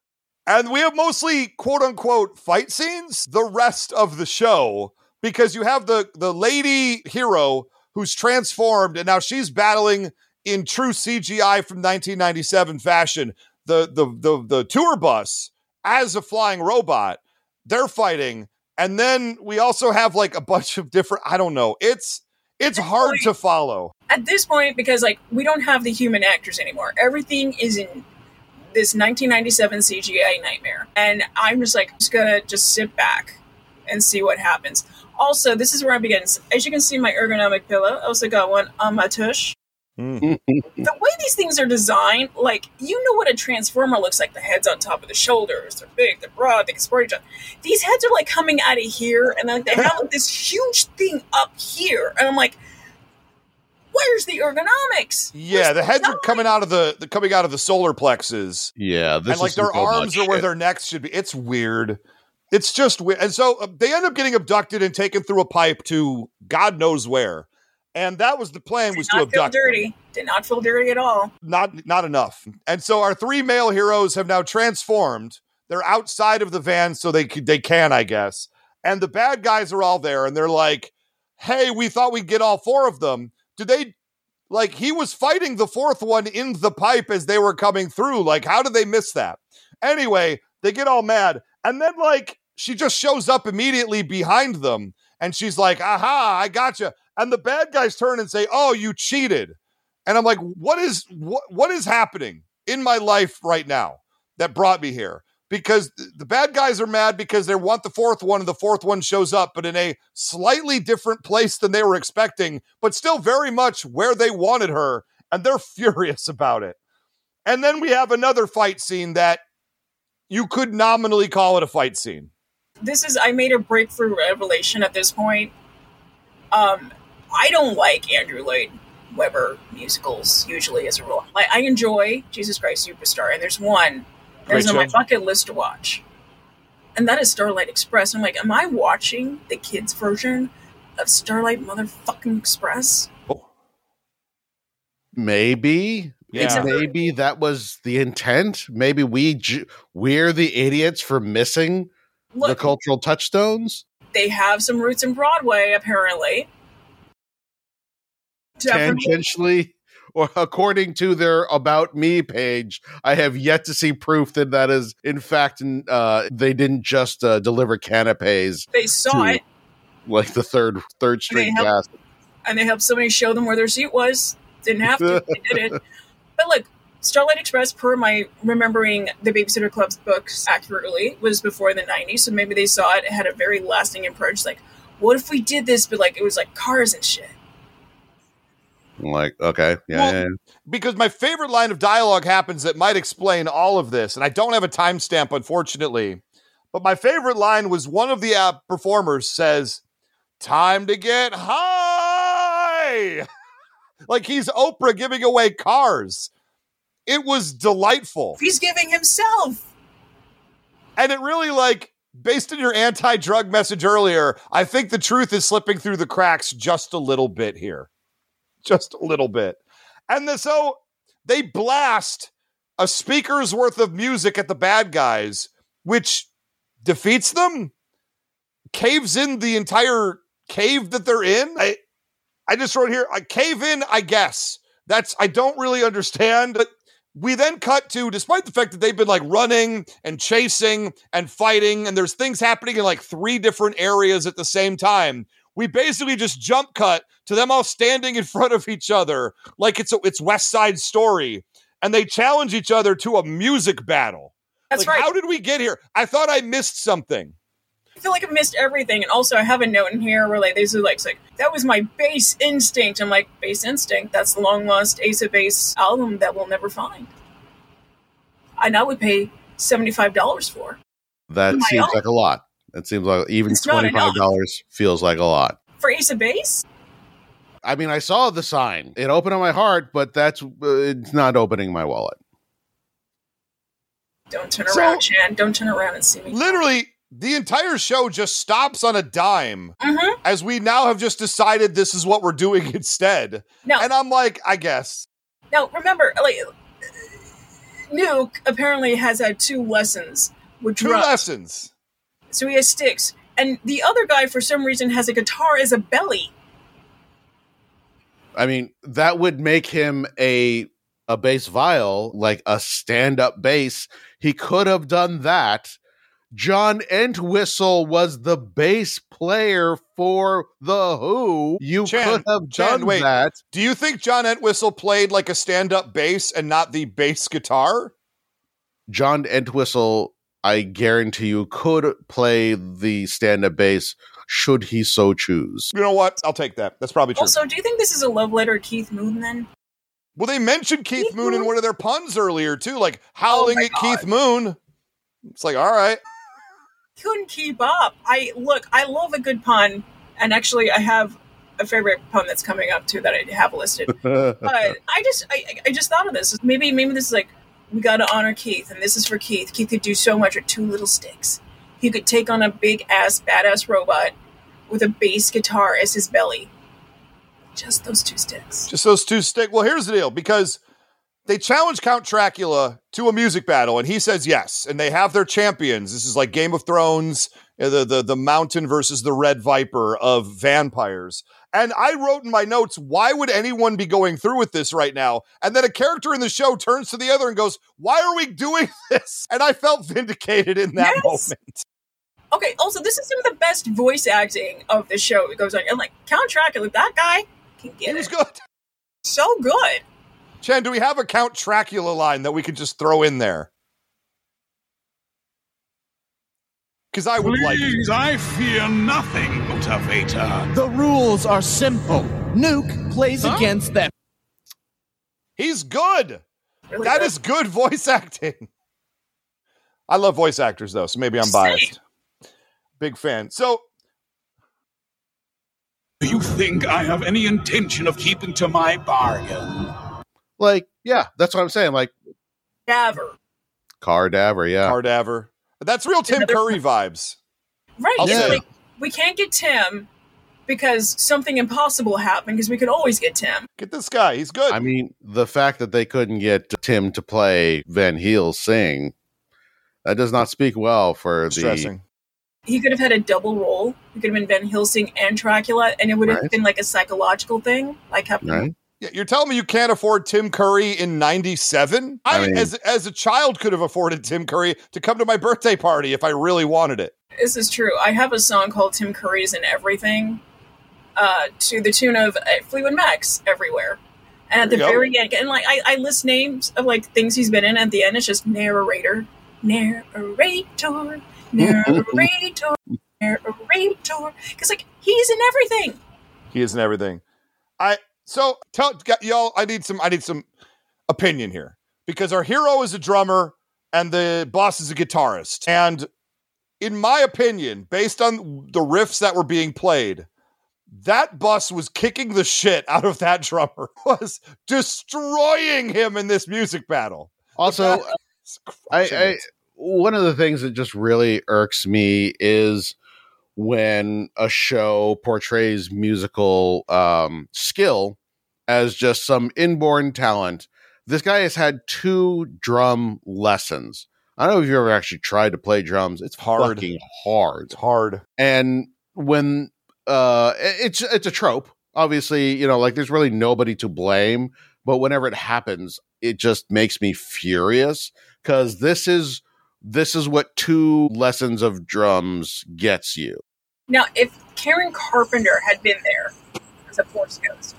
And we have mostly quote unquote fight scenes the rest of the show because you have the, the lady hero who's transformed and now she's battling in true C G I from nineteen ninety-seven fashion. The, the, the, the tour bus as a flying robot, they're fighting. And then we also have like a bunch of different, I don't know. It's, it's hard point, to follow. At this point, because like we don't have the human actors anymore. Everything is in this nineteen ninety-seven C G I nightmare. And I'm just like, just gonna just sit back and see what happens. Also, this is where I begin. As you can see, my ergonomic pillow, I also got one on my tush. Mm. The way these things are designed, like, you know what a transformer looks like. The head's on top of the shoulders. They're big, they're broad, they can support each other. These heads are like coming out of here, and then they have like this huge thing up here. And I'm like, where's the ergonomics? Yeah, Where's the, the heads design? are coming out of the, the coming out of the solar plexes. Yeah, this and like is their so arms are where shit. their necks should be. It's weird. It's just weird. And so uh, they end up getting abducted and taken through a pipe to God knows where. And that was the plan, was Did to not feel abduct dirty. them. Did not feel dirty at all. Not not enough. And so our three male heroes have now transformed. They're outside of the van, so they c- they can, I guess. And the bad guys are all there, and they're like, "Hey, we thought we'd get all four of them. Did they?" Like, he was fighting the fourth one in the pipe as they were coming through. Like, how did they miss that? Anyway, they get all mad. And then, like, she just shows up immediately behind them. And she's like, aha, I gotcha. And the bad guys turn and say, oh, you cheated. And I'm like, what is what what is happening in my life right now that brought me here? Because the bad guys are mad because they want the fourth one, and the fourth one shows up, but in a slightly different place than they were expecting, but still very much where they wanted her, and they're furious about it. And then we have another fight scene that you could nominally call it a fight scene. This is, I made a breakthrough revelation at this point. Um, I don't like Andrew Lloyd Webber musicals, usually, as a rule. Like, I enjoy Jesus Christ Superstar, and there's one that is on my bucket list to watch. And that is Starlight Express. I'm like, am I watching the kids' version of Starlight Motherfucking Express? Oh. Maybe. Yeah. Maybe that was the intent. Maybe we ju- we're the idiots for missing Look, the cultural touchstones. They have some roots in Broadway, apparently. Definitely. Tangentially, or according to their About Me page, I have yet to see proof that that is, in fact, uh, they didn't just uh, deliver canapes. They saw to, it. Like the third third street and cast. And they helped somebody show them where their seat was. Didn't have to. They did it. But look, Starlight Express, per my remembering the Babysitter Club's books accurately, was before the nineties, so maybe they saw it. It had a very lasting impression. Like, what if we did this, but like it was like cars and shit? Like, okay, yeah, well, yeah, yeah. Because my favorite line of dialogue happens that might explain all of this, and I don't have a timestamp, unfortunately. But my favorite line was one of the uh, performers says, "Time to get high." Like he's Oprah giving away cars. It was delightful. He's giving himself. And it really, like, based on your anti-drug message earlier, I think the truth is slipping through the cracks just a little bit here. Just a little bit. And the, so they blast a speaker's worth of music at the bad guys, which defeats them, caves in the entire cave that they're in. I, I just wrote here, I cave in, I guess. That's, I don't really understand, but we then cut to, despite the fact that they've been like running and chasing and fighting, and there's things happening in like three different areas at the same time, we basically just jump cut to them all standing in front of each other like it's a, it's West Side Story, and they challenge each other to a music battle. That's like, right. How did we get here? I thought I missed something. I feel like I've missed everything. And also I have a note in here where like these are like, like that was my base instinct. I'm like, Base Instinct, that's the long lost Ace of Base album that we'll never find. And I would pay seventy-five dollars for. That On my seems own. like a lot. That seems like even It's not twenty-five dollars feels like a lot. For Ace of Base? I mean, I saw the sign. It opened on my heart, but that's uh, it's not opening my wallet. Don't turn So- around, Chan. Don't turn around and see me. Literally, the entire show just stops on a dime Mm-hmm. as we now have just decided this is what we're doing instead. No. And I'm like, I guess. Now, remember, like, Nuke apparently has had two lessons with Two drums. lessons. So he has sticks. And the other guy, for some reason, has a guitar as a belly. I mean, that would make him a a bass viol, like a stand-up bass. He could have done that. John Entwistle was the bass player for The Who. You Chan, could have Chan, done wait, that. Do you think John Entwistle played like a stand-up bass and not the bass guitar? John Entwistle, I guarantee you, could play the stand-up bass should he so choose. You know what? I'll take that. That's probably true. Also, do you think this is a love letter to Keith Moon, then? Well, they mentioned Keith, Keith Moon, Moon in one of their puns earlier, too, like howling oh at God. Keith Moon. It's like, all right. Couldn't keep up. I look, I love a good pun, and actually I have a favorite pun that's coming up too that I have listed. But I just I, I just thought of this. Maybe maybe this is like, we gotta honor Keith, and this is for Keith. Keith could do so much with two little sticks. He could take on a big ass badass robot with a bass guitar as his belly. Just those two sticks. Just those two sticks. Well, here's the deal, because they challenge Count Dracula to a music battle, and he says yes. And they have their champions. This is like Game of Thrones, the, the, the Mountain versus the Red Viper of vampires. And I wrote in my notes, why would anyone be going through with this right now? And then a character in the show turns to the other and goes, why are we doing this? And I felt vindicated in that yes. moment. Okay, also, this is some of the best voice acting of the show. It goes on. I'm like, Count Dracula, that guy can get it. He was good. So good. Chan, do we have a Count Dracula line that we could just throw in there? Because I would Please, like Please, I fear nothing, Motivator. The rules are simple. Nuke plays huh? against them. He's good. Really that good. is good voice acting. I love voice actors, though, so maybe I'm biased. Same. Big fan. So, do you think I have any intention of keeping to my bargain? Like, yeah, that's what I'm saying. Like, Daver. Cardaver, yeah. Cardaver. That's real Tim Another Curry fun. vibes. Right. I'll It's say. like, we can't get Tim because something impossible happened, because we could always get Tim. Get this guy. He's good. I mean, the fact that they couldn't get Tim to play Van Helsing, that does not speak well for Stressing. the... He could have had a double role. He could have been Van Helsing and Dracula, and it would have Right. been like a psychological thing. Like happening. Right? Yeah, you're telling me you can't afford Tim Curry in ninety-seven? I, I mean, as as a child, could have afforded Tim Curry to come to my birthday party if I really wanted it. This is true. I have a song called Tim Curry's and Everything, uh, to the tune of uh, Fleetwood Mac's Everywhere. And at There the you go. very end, and like I, I list names of like things he's been in. At the end, it's just narrator, narrator, narrator, narrator. Because like he's in everything. He is in everything. I so tell y'all. I need some. I need some opinion here, because our hero is a drummer and the boss is a guitarist. And in my opinion, based on the riffs that were being played, that bus was kicking the shit out of that drummer. Was destroying him in this music battle. Also, I, I one of the things that just really irks me is when a show portrays musical um, skill as just some inborn talent. This guy has had two drum lessons. I don't know if you've ever actually tried to play drums. It's hard. fucking hard. It's hard. And when uh, it's it's a trope, obviously, you know, like there's really nobody to blame. But whenever it happens, it just makes me furious, because this is this is what two lessons of drums gets you. Now, if Karen Carpenter had been there as a Force Ghost,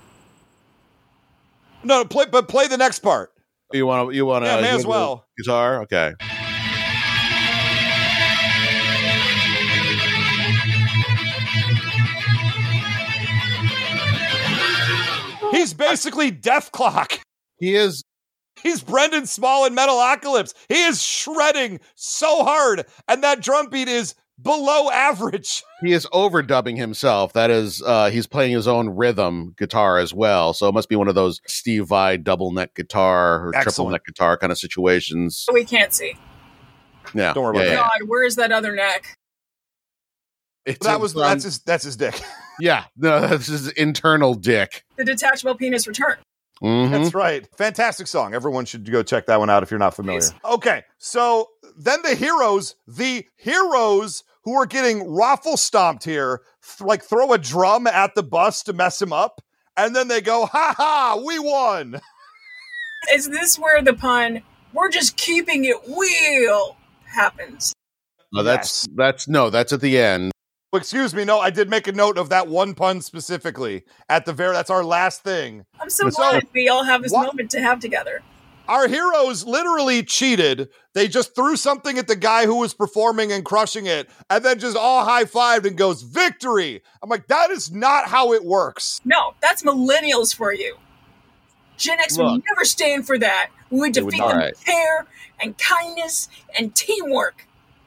No, play, but play the next part. You want to? You want to? Yeah, may as well. Guitar, okay. He's basically Death Clock. He is. He's Brendan Small in Metalocalypse. He is shredding so hard, and that drum beat is below average. He is overdubbing himself. That is, uh, he's playing his own rhythm guitar as well. So it must be one of those Steve Vai double neck guitar or Excellent. triple neck guitar kind of situations. we can't see. Yeah, Don't worry yeah, about yeah. God, where is that other neck? It's that a- was um, that's his that's his dick. yeah, no, that's his internal dick. The detachable penis return. Mm-hmm. That's right. Fantastic song. Everyone should go check that one out if you're not familiar. Please. Okay, so then the heroes, the heroes who are getting raffle stomped here, th- like throw a drum at the bus to mess him up, and then they go, ha ha, we won. Is this where the pun, we're just keeping it real, happens? No, that's, yes. that's, no, that's at the end. Excuse me, no, I did make a note of that one pun specifically at the very, that's our last thing. I'm so glad so, we all have this what, moment to have together. Our heroes literally cheated. They just threw something at the guy who was performing and crushing it, and then just all high-fived and goes, victory! I'm like, that is not how it works. No, that's millennials for you. Gen X Look, would never stand for that. We would defeat them with care and kindness and teamwork.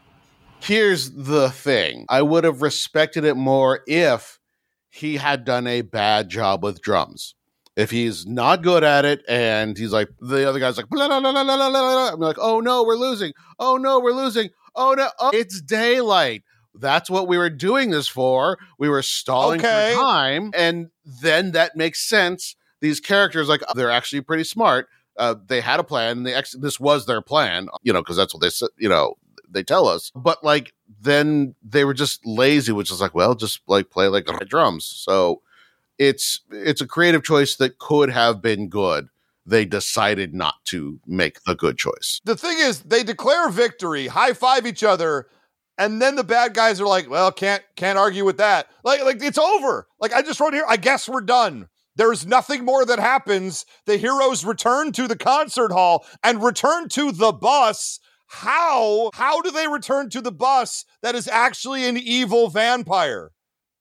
Here's the thing. I would have respected it more if he had done a bad job with drums. If he's not good at it and he's like, the other guy's like, blah, blah, blah, blah, blah, blah. I'm like, oh no, we're losing. Oh no, we're losing. Oh no, oh, it's daylight. That's what we were doing this for. We were stalling okay. for time. And then that makes sense. These characters, like, they're actually pretty smart. Uh, they had a plan. They ex- this was their plan, you know, because that's what they said, you know, they tell us, but like then they were just lazy, which is like, well, just like play like drums. So it's it's a creative choice that could have been good. They decided not to make the good choice. The thing is, they declare victory, high five each other, and then the bad guys are like, well, can't can't argue with that. Like like it's over. Like I just wrote here, I guess we're done. There's nothing more that happens. The heroes return to the concert hall and return to the bus. How, how do they return to the bus that is actually an evil vampire?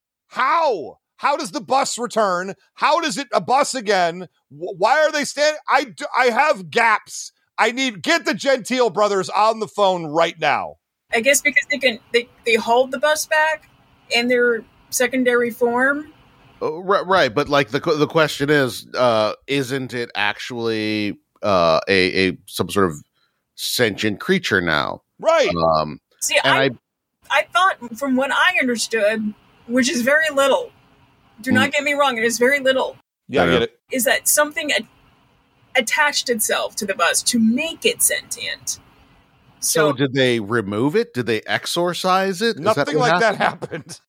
How? How does the bus return? How does it a bus again? Why are they standing? I, do, I have gaps. I need, get the Gentile brothers on the phone right now. I guess because they can, they, they hold the bus back in their secondary form. Oh, right, right, but like the the question is, uh, isn't it actually uh, a, a some sort of sentient creature now? Right. Um, See, I, I I thought from what I understood, which is very little, do not mm. get me wrong, it is very little. Yeah, I get it. Is that something a- attached itself to the bus to make it sentient. So, so did they remove it? Did they exorcise it? Nothing that like happened? that happened.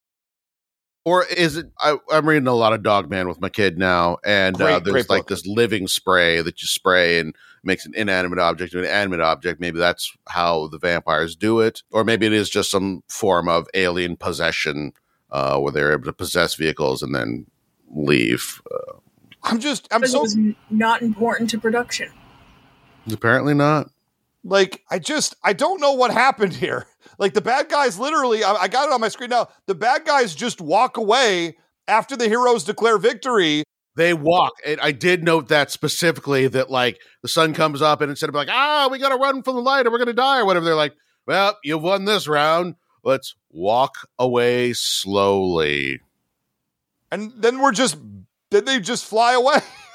Or is it, I, I'm reading a lot of Dogman with my kid now, and great, uh, there's like book. this living spray that you spray and makes an inanimate object into an animate object. Maybe that's how the vampires do it. Or maybe it is just some form of alien possession uh, where they're able to possess vehicles and then leave. Uh, I'm just, I'm but so. It was not important to production. Apparently not. Like, I just, I don't know what happened here. Like, the bad guys literally, I, I got it on my screen now, the bad guys just walk away after the heroes declare victory. They walk. And I did note that specifically, that, like, the sun comes up and instead of like, ah, we got to run from the light or we're going to die or whatever, they're like, well, you've won this round. Let's walk away slowly. And then we're just, did they just fly away?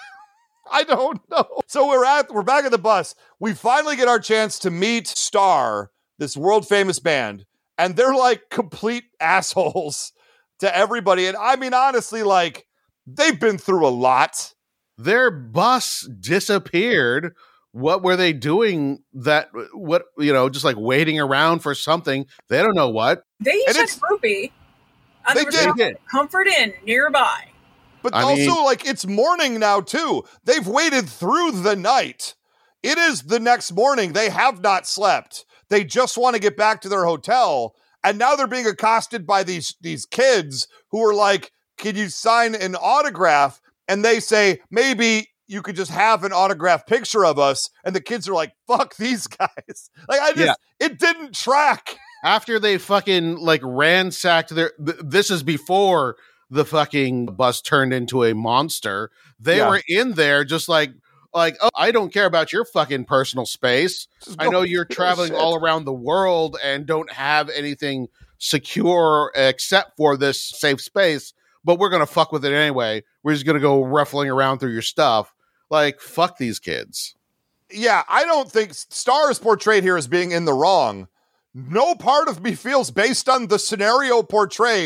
I don't know. So we're at, we're back at the bus. We finally get our chance to meet Star, this world famous band, and they're like complete assholes to everybody. And I mean, honestly, like they've been through a lot. Their bus disappeared. What were they doing that, what, you know, just like waiting around for something. They don't know what. They each had a groupie. They did. Comfort Inn nearby. But I also, mean, like, it's morning now, too. They've waited through the night. It is the next morning. They have not slept. They just want to get back to their hotel. And now they're being accosted by these, these kids who are like, can you sign an autograph? And they say, maybe you could just have an autographed picture of us. And the kids are like, fuck these guys. Like, I just, yeah. It didn't track. After they fucking, like, ransacked their, th- this is before the fucking bus turned into a monster. They yeah. were in there just like, like, oh, I don't care about your fucking personal space. I know you're traveling shit. all around the world and don't have anything secure except for this safe space, but we're going to fuck with it anyway. We're just going to go ruffling around through your stuff. Like, fuck these kids. Yeah, I don't think Star is portrayed here as being in the wrong. No part of me feels, based on the scenario portrayed,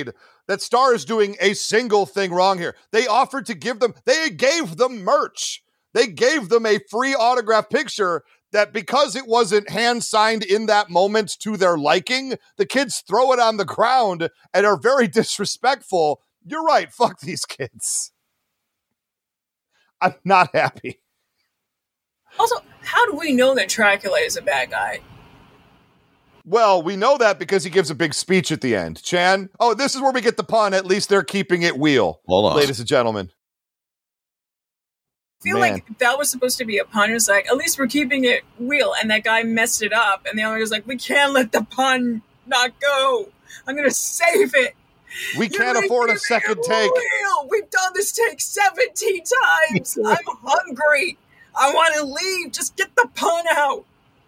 that Star is doing a single thing wrong here. They offered to give them, they gave them merch. They gave them a free autograph picture that because it wasn't hand signed in that moment to their liking, the kids throw it on the ground and are very disrespectful. You're right. Fuck these kids. I'm not happy. Also, how do we know that Dracula is a bad guy? Well, we know that because he gives a big speech at the end. Chan, oh, this is where we get the pun. At least they're keeping it real. Hold on. Ladies and gentlemen. I feel Man. like that was supposed to be a pun. It's like, at least we're keeping it real. And that guy messed it up. And the other was like, we can't let the pun not go. I'm going to save it. We You're can't afford a second take. Real. We've done this take seventeen times. I'm hungry. I want to leave. Just get the pun out.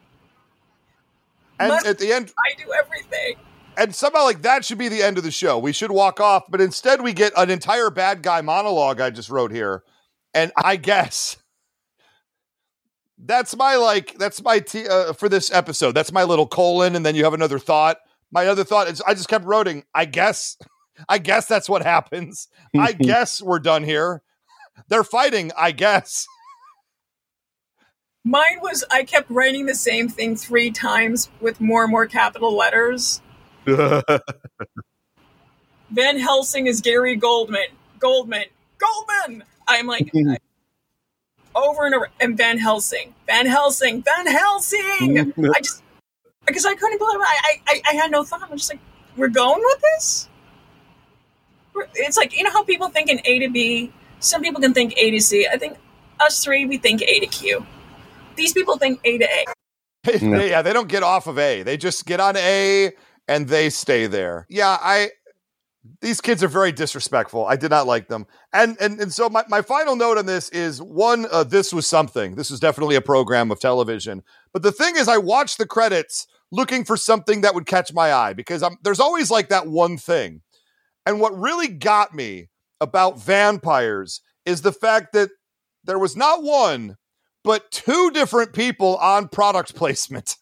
And Must at the end, I do everything. And somehow, like, that should be the end of the show. We should walk off. But instead, we get an entire bad guy monologue I just wrote here. And I guess that's my, like, that's my, t- uh, for this episode, that's my little colon. And then you have another thought. My other thought is I just kept writing, I guess, I guess that's what happens. I guess we're done here. They're fighting, I guess. Mine was, I kept writing the same thing three times with more and more capital letters. Van Helsing is Gary Goldman. Goldman. Goldman! I'm like, I, over and over, and Van Helsing. Van Helsing. Van Helsing! I just, because I couldn't believe it. I, I, I had no thought. I'm just like, we're going with this? We're, it's like, you know how people think in A to B? Some people can think A to C. I think us three, we think A to Q. These people think A to A. They, yeah, they don't get off of A. They just get on A and they stay there. Yeah, I. These kids are very disrespectful. I did not like them. And and and so my, my final note on this is, one, uh, this was something. This was definitely a program of television. But the thing is, I watched the credits looking for something that would catch my eye because I'm, there's always like that one thing. And what really got me about vampires is the fact that there was not one, but two different people on product placement.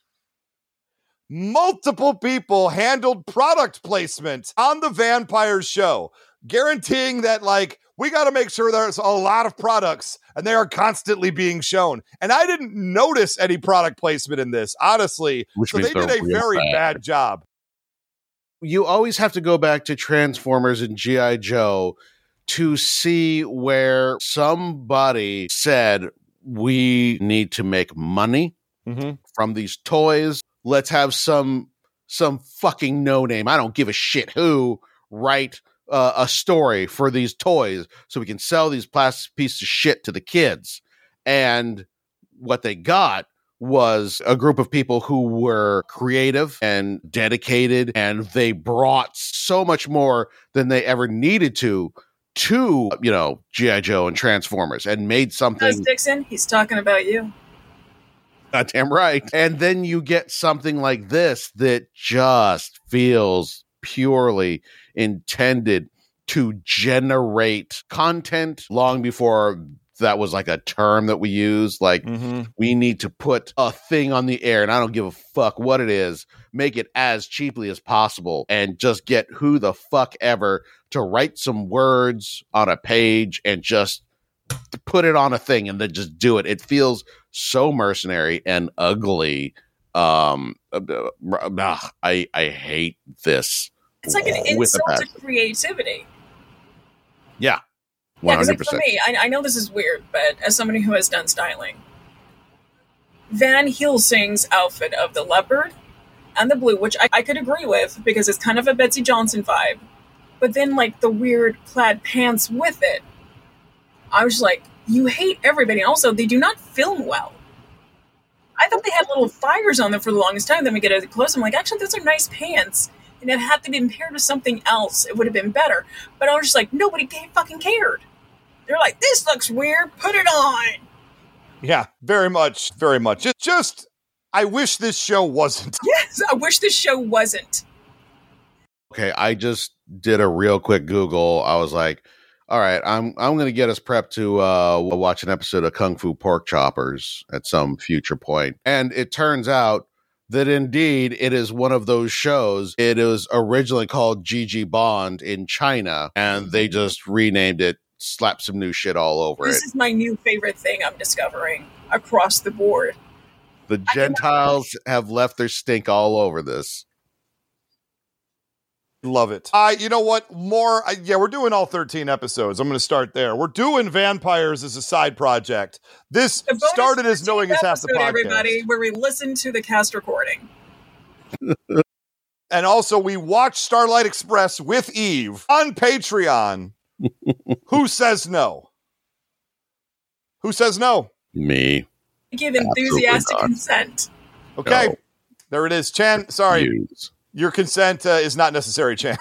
Multiple people handled product placement on the Vampires show, guaranteeing that, like, we got to make sure there's a lot of products and they are constantly being shown. And I didn't notice any product placement in this, honestly. Which so they did a very bad. bad job. You always have to go back to Transformers and G I. Joe to see where somebody said, we need to make money mm-hmm. from these toys. Let's have some some fucking no-name, I don't give a shit who, write uh, a story for these toys so we can sell these plastic pieces of shit to the kids. And what they got was a group of people who were creative and dedicated, and they brought so much more than they ever needed to to, you know, G I. Joe and Transformers, and made something. Does Dixon, he's talking about you. Goddamn right. And then you get something like this that just feels purely intended to generate content long before that was like a term that we use. Like, mm-hmm. we need to put a thing on the air, and I don't give a fuck what it is, make it as cheaply as possible, and just get who the fuck ever to write some words on a page and just put it on a thing and then just do it. It feels so mercenary and ugly. Um, uh, I I hate this. It's like an insult to creativity. Yeah, one hundred percent. Yeah, like for me, I, I know this is weird, but as somebody who has done styling, Van Helsing's outfit of the leopard and the blue, which I, I could agree with because it's kind of a Betsy Johnson vibe, but then like the weird plaid pants with it, I was like, you hate everybody. And also, they do not film well. I thought they had little fires on them for the longest time. Then we get it close. I'm like, actually, those are nice pants. And it had to be paired with something else. It would have been better. But I was just like, nobody fucking cared. They're like, this looks weird. Put it on. Yeah, very much. Very much. It just, I wish this show wasn't. Yes, I wish this show wasn't. Okay, I just did a real quick Google. I was like, all right, I'm I'm going to get us prepped to uh, watch an episode of Kung Fu Pork Choppers at some future point. And it turns out that indeed it is one of those shows. It was originally called Gigi Bond in China, and they just renamed it, slapped some new shit all over this it. This is my new favorite thing I'm discovering across the board. The Gentiles have left their stink all over this. Love it. Uh, you know what? More, uh, yeah, we're doing all thirteen episodes. I'm going to start there. We're doing vampires as a side project. This started as knowing it's half the podcast. Everybody, where we listen to the cast recording. And also, we watch Starlight Express with Eve on Patreon. Who says no? Who says no? Me. Give enthusiastic consent. Okay. No. There it is. Chan, sorry. Use. Your consent uh, is not necessary, Chan.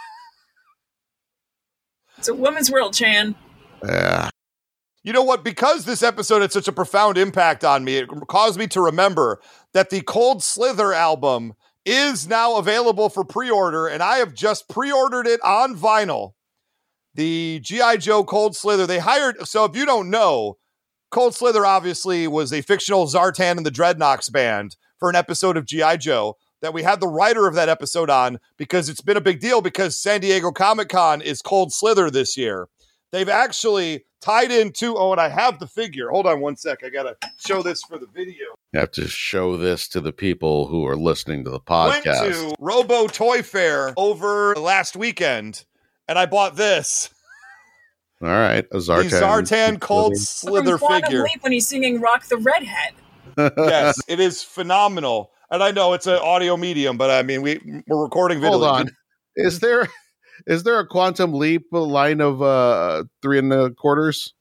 It's a woman's world, Chan. Yeah. You know what? Because this episode had such a profound impact on me, it caused me to remember that the Cold Slither album is now available for pre-order, and I have just pre-ordered it on vinyl. The G I. Joe Cold Slither, they hired, so if you don't know, Cold Slither obviously was a fictional Zartan and the Dreadnoks band for an episode of G I. Joe that we had the writer of that episode on because it's been a big deal because San Diego Comic-Con is Cold Slither this year. They've actually tied into, oh, and I have the figure. Hold on one sec. I got to show this for the video. You have to show this to the people who are listening to the podcast. Went to Robo Toy Fair over last weekend, and I bought this. All right. A Zartan. The Zartan Cold Slither figure. Leap when he's singing Rock the Redhead. Yes, it is phenomenal. And I know it's an audio medium, but I mean, we, we're recording video. Hold on. Is there is there a Quantum Leap line of uh, three and a quarters?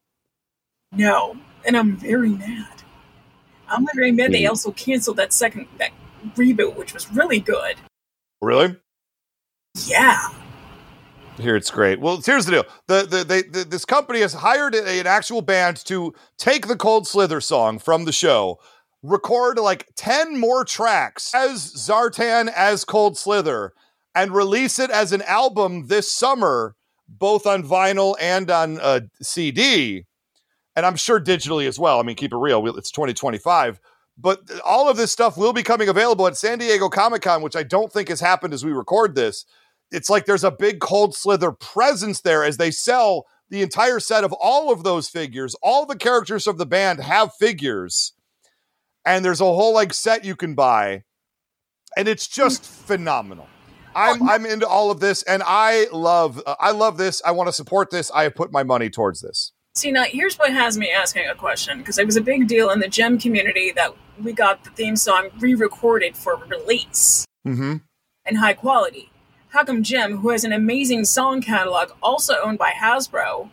No. And I'm very mad. I'm very mad they also canceled that second that reboot, which was really good. Really? Yeah. Here, it's great. Well, here's the deal. The, the, they, the, this company has hired a, an actual band to take the Cold Slither song from the show, record like ten more tracks as Zartan, as Cold Slither, and release it as an album this summer, both on vinyl and on uh, C D. And I'm sure digitally as well. I mean, keep it real. It's twenty twenty-five. But all of this stuff will be coming available at San Diego Comic-Con, which I don't think has happened as we record this. It's like there's a big Cold Slither presence there as they sell the entire set of all of those figures. All the characters of the band have figures. And there's a whole like set you can buy. And it's just phenomenal. I'm I'm into all of this, and I love uh, I love this. I want to support this. I have put my money towards this. See, now here's what has me asking a question, because it was a big deal in the Gem community that we got the theme song re-recorded for release mm-hmm. in high quality. How come Gem, who has an amazing song catalog, also owned by Hasbro,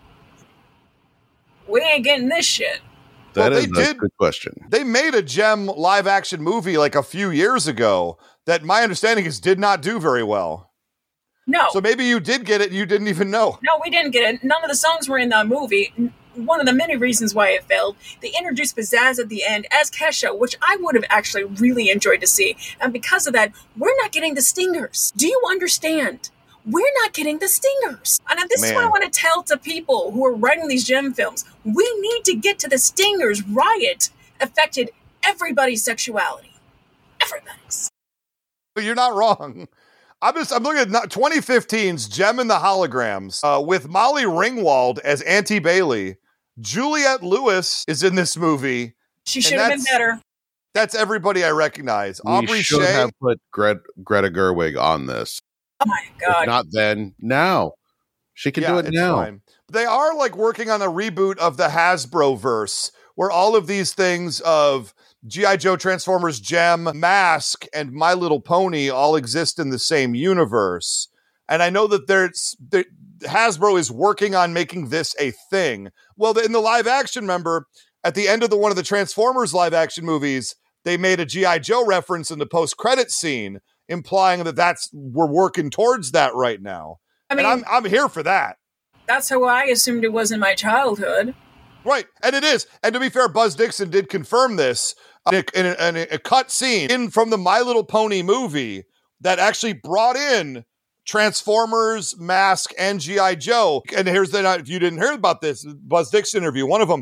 we ain't getting this shit? That well, is they a did, good question. They made a Gem live action movie like a few years ago that my understanding is did not do very well. No. So maybe you did get it and you didn't even know. No, we didn't get it. None of the songs were in that movie. One of the many reasons why it failed, they introduced Pizzazz at the end as Kesha, which I would have actually really enjoyed to see. And because of that, we're not getting the stingers. Do you understand? We're not getting the stingers. And this Man. is what I want to tell to people who are writing these Gem films. We need to get to the stingers. Riot affected everybody's sexuality. Everybody's. You're not wrong. I'm just I'm looking at twenty fifteen's Gem and the Holograms uh, with Molly Ringwald as Auntie Bailey. Juliette Lewis is in this movie. She should have been better. That's everybody I recognize. We Aubrey should Shea. have put Gre- Greta Gerwig on this. Oh my God. If not then, now. She can yeah, do it it's now. Fine. They are like working on a reboot of the Hasbro verse where all of these things of G I. Joe, Transformers, Gem, Mask, and My Little Pony all exist in the same universe. And I know that there's there, Hasbro is working on making this a thing. Well, in the live action, remember, at the end of the one of the Transformers live action movies, they made a G I. Joe reference in the post-credit scene, implying that that's we're working towards that right now. I mean, and I'm I'm here for that. That's how I assumed it was in my childhood. Right, and it is. And to be fair, Buzz Dixon did confirm this in a, in a, in a cut scene in from the My Little Pony movie that actually brought in Transformers, Mask, and G I. Joe. And here's the, if you didn't hear about this, Buzz Dixon interview, one of them,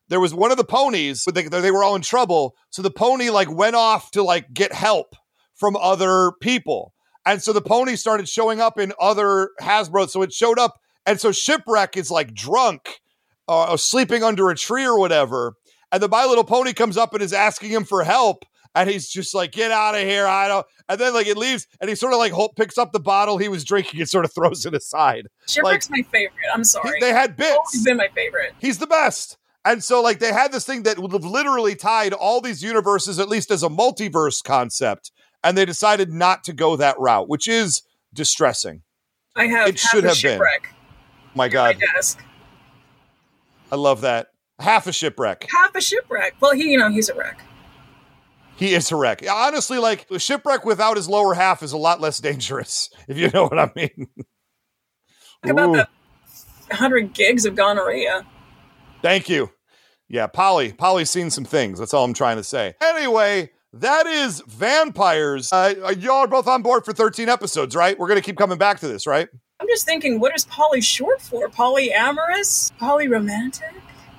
there was one of the ponies, but they, they were all in trouble. So the pony like went off to like get help from other people. And so the pony started showing up in other Hasbro. So it showed up. And so Shipwreck is like drunk uh, or sleeping under a tree or whatever. And the My Little Pony comes up and is asking him for help. And he's just like, get out of here. I don't. And then like it leaves and he sort of like hold, picks up the bottle he was drinking and sort of throws it aside. Shipwreck's like, my favorite. I'm sorry. He, they had bits. He's been my favorite. He's the best. And so like they had this thing that would have literally tied all these universes, at least as a multiverse concept. And they decided not to go that route, which is distressing. I have it half should a have Shipwreck. been. My God. My desk. I love that. Half a Shipwreck. Half a Shipwreck. Well, he, you know, he's a wreck. He is a wreck. Honestly, like a Shipwreck without his lower half is a lot less dangerous, if you know what I mean. Talk about the one hundred gigs of gonorrhea. Thank you. Yeah, Polly. Polly's seen some things. That's all I'm trying to say. Anyway, that is Vampires. Uh, y'all are both on board for thirteen episodes, right? We're going to keep coming back to this, right? I'm just thinking, what is poly short for? Polyamorous? Polyromantic?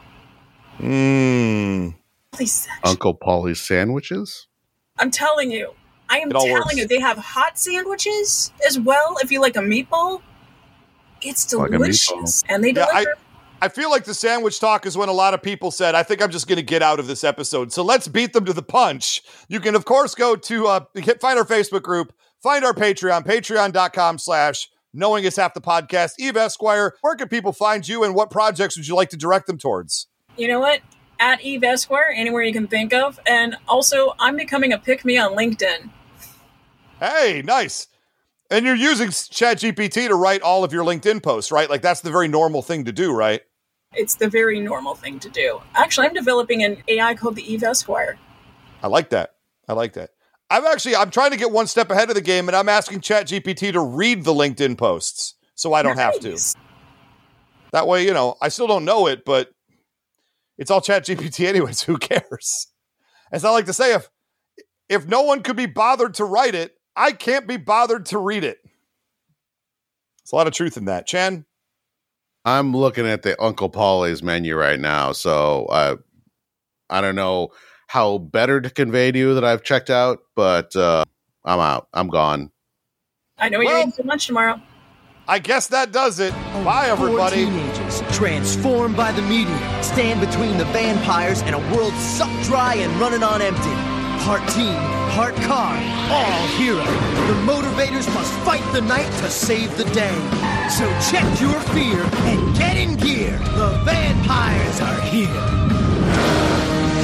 Mmm. Uncle Polly's sandwiches? I'm telling you. I am It all telling works. you, they have hot sandwiches as well. If you like a meatball, it's Like a delicious. And they Yeah, deliver. I, I feel like the sandwich talk is when a lot of people said, I think I'm just going to get out of this episode. So let's beat them to the punch. You can, of course, go to uh, hit, find our Facebook group, find our Patreon, patreon.com slash knowing is half the podcast. Eve Esquire, where can people find you and what projects would you like to direct them towards? You know what? At Eve Esquire, anywhere you can think of. And also, I'm becoming a pick-me on LinkedIn. Hey, nice. And you're using ChatGPT to write all of your LinkedIn posts, right? Like that's the very normal thing to do, right? It's the very normal thing to do. Actually, I'm developing an A I called the Eve Esquire. I like that. I like that. I'm actually, I'm trying to get one step ahead of the game and I'm asking ChatGPT to read the LinkedIn posts so I don't Nice. have to. That way, you know, I still don't know it, but it's all ChatGPT anyways. Who cares? As I like to say, if if no one could be bothered to write it, I can't be bothered to read it. There's a lot of truth in that. Chan? I'm looking at the Uncle Polly's menu right now, so uh, I don't know how better to convey to you that I've checked out, but uh, I'm out. I'm gone. I know you're Well- eating so much tomorrow. I guess that does it. Bye, everybody. Four teenagers, transformed by the meteor, stand between the vampires and a world sucked dry and running on empty. Part team, part car, all hero. The motivators must fight the night to save the day. So check your fear and get in gear. The vampires are here.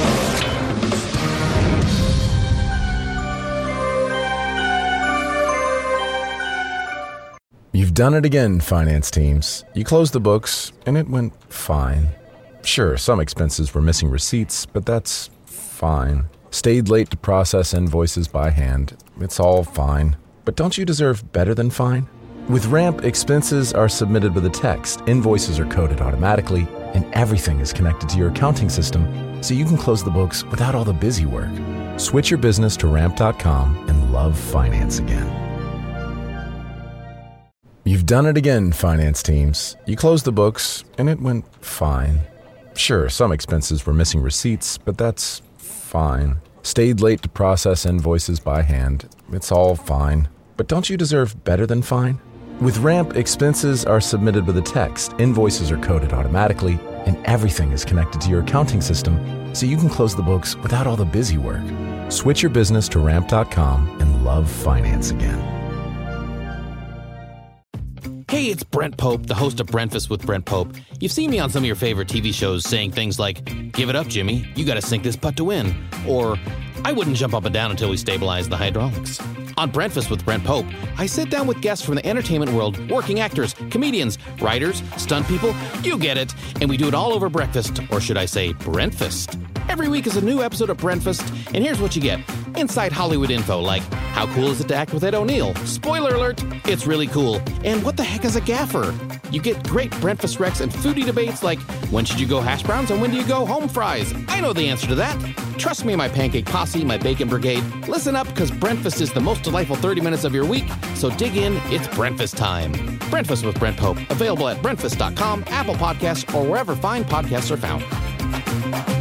You've done it again, finance teams. You closed the books, and it went fine. Sure, some expenses were missing receipts, but that's fine. Stayed late to process invoices by hand. It's all fine. But don't you deserve better than fine? With Ramp, expenses are submitted with a text, invoices are coded automatically, and everything is connected to your accounting system, so you can close the books without all the busy work. Switch your business to ramp dot com and love finance again. You've done it again, finance teams. You closed the books, and it went fine. Sure, some expenses were missing receipts, but that's fine. Stayed late to process invoices by hand. It's all fine. But don't you deserve better than fine? With Ramp, expenses are submitted with a text, invoices are coded automatically, and everything is connected to your accounting system, so you can close the books without all the busy work. Switch your business to ramp dot com and love finance again. Hey, it's Brent Pope, the host of Breakfast with Brent Pope. You've seen me on some of your favorite T V shows saying things like, "Give it up, Jimmy, you gotta sink this putt to win," or "I wouldn't jump up and down until we stabilize the hydraulics." On Breakfast with Brent Pope, I sit down with guests from the entertainment world, working actors, comedians, writers, stunt people, you get it, and we do it all over breakfast, or should I say Brentfast. Every week is a new episode of Brentfast, and here's what you get. Inside Hollywood info, like how cool is it to act with Ed O'Neill? Spoiler alert, it's really cool. And what the heck is a gaffer? You get great Brentfast recs and foodie debates like, when should you go hash browns and when do you go home fries? I know the answer to that. Trust me, my pancake posse, my bacon brigade. Listen up, because Brentfast is the most delightful thirty minutes of your week, so dig in, it's Brentfast time. Brentfast with Brent Pope, available at brentfast dot com, Apple Podcasts, or wherever fine podcasts are found. Bye.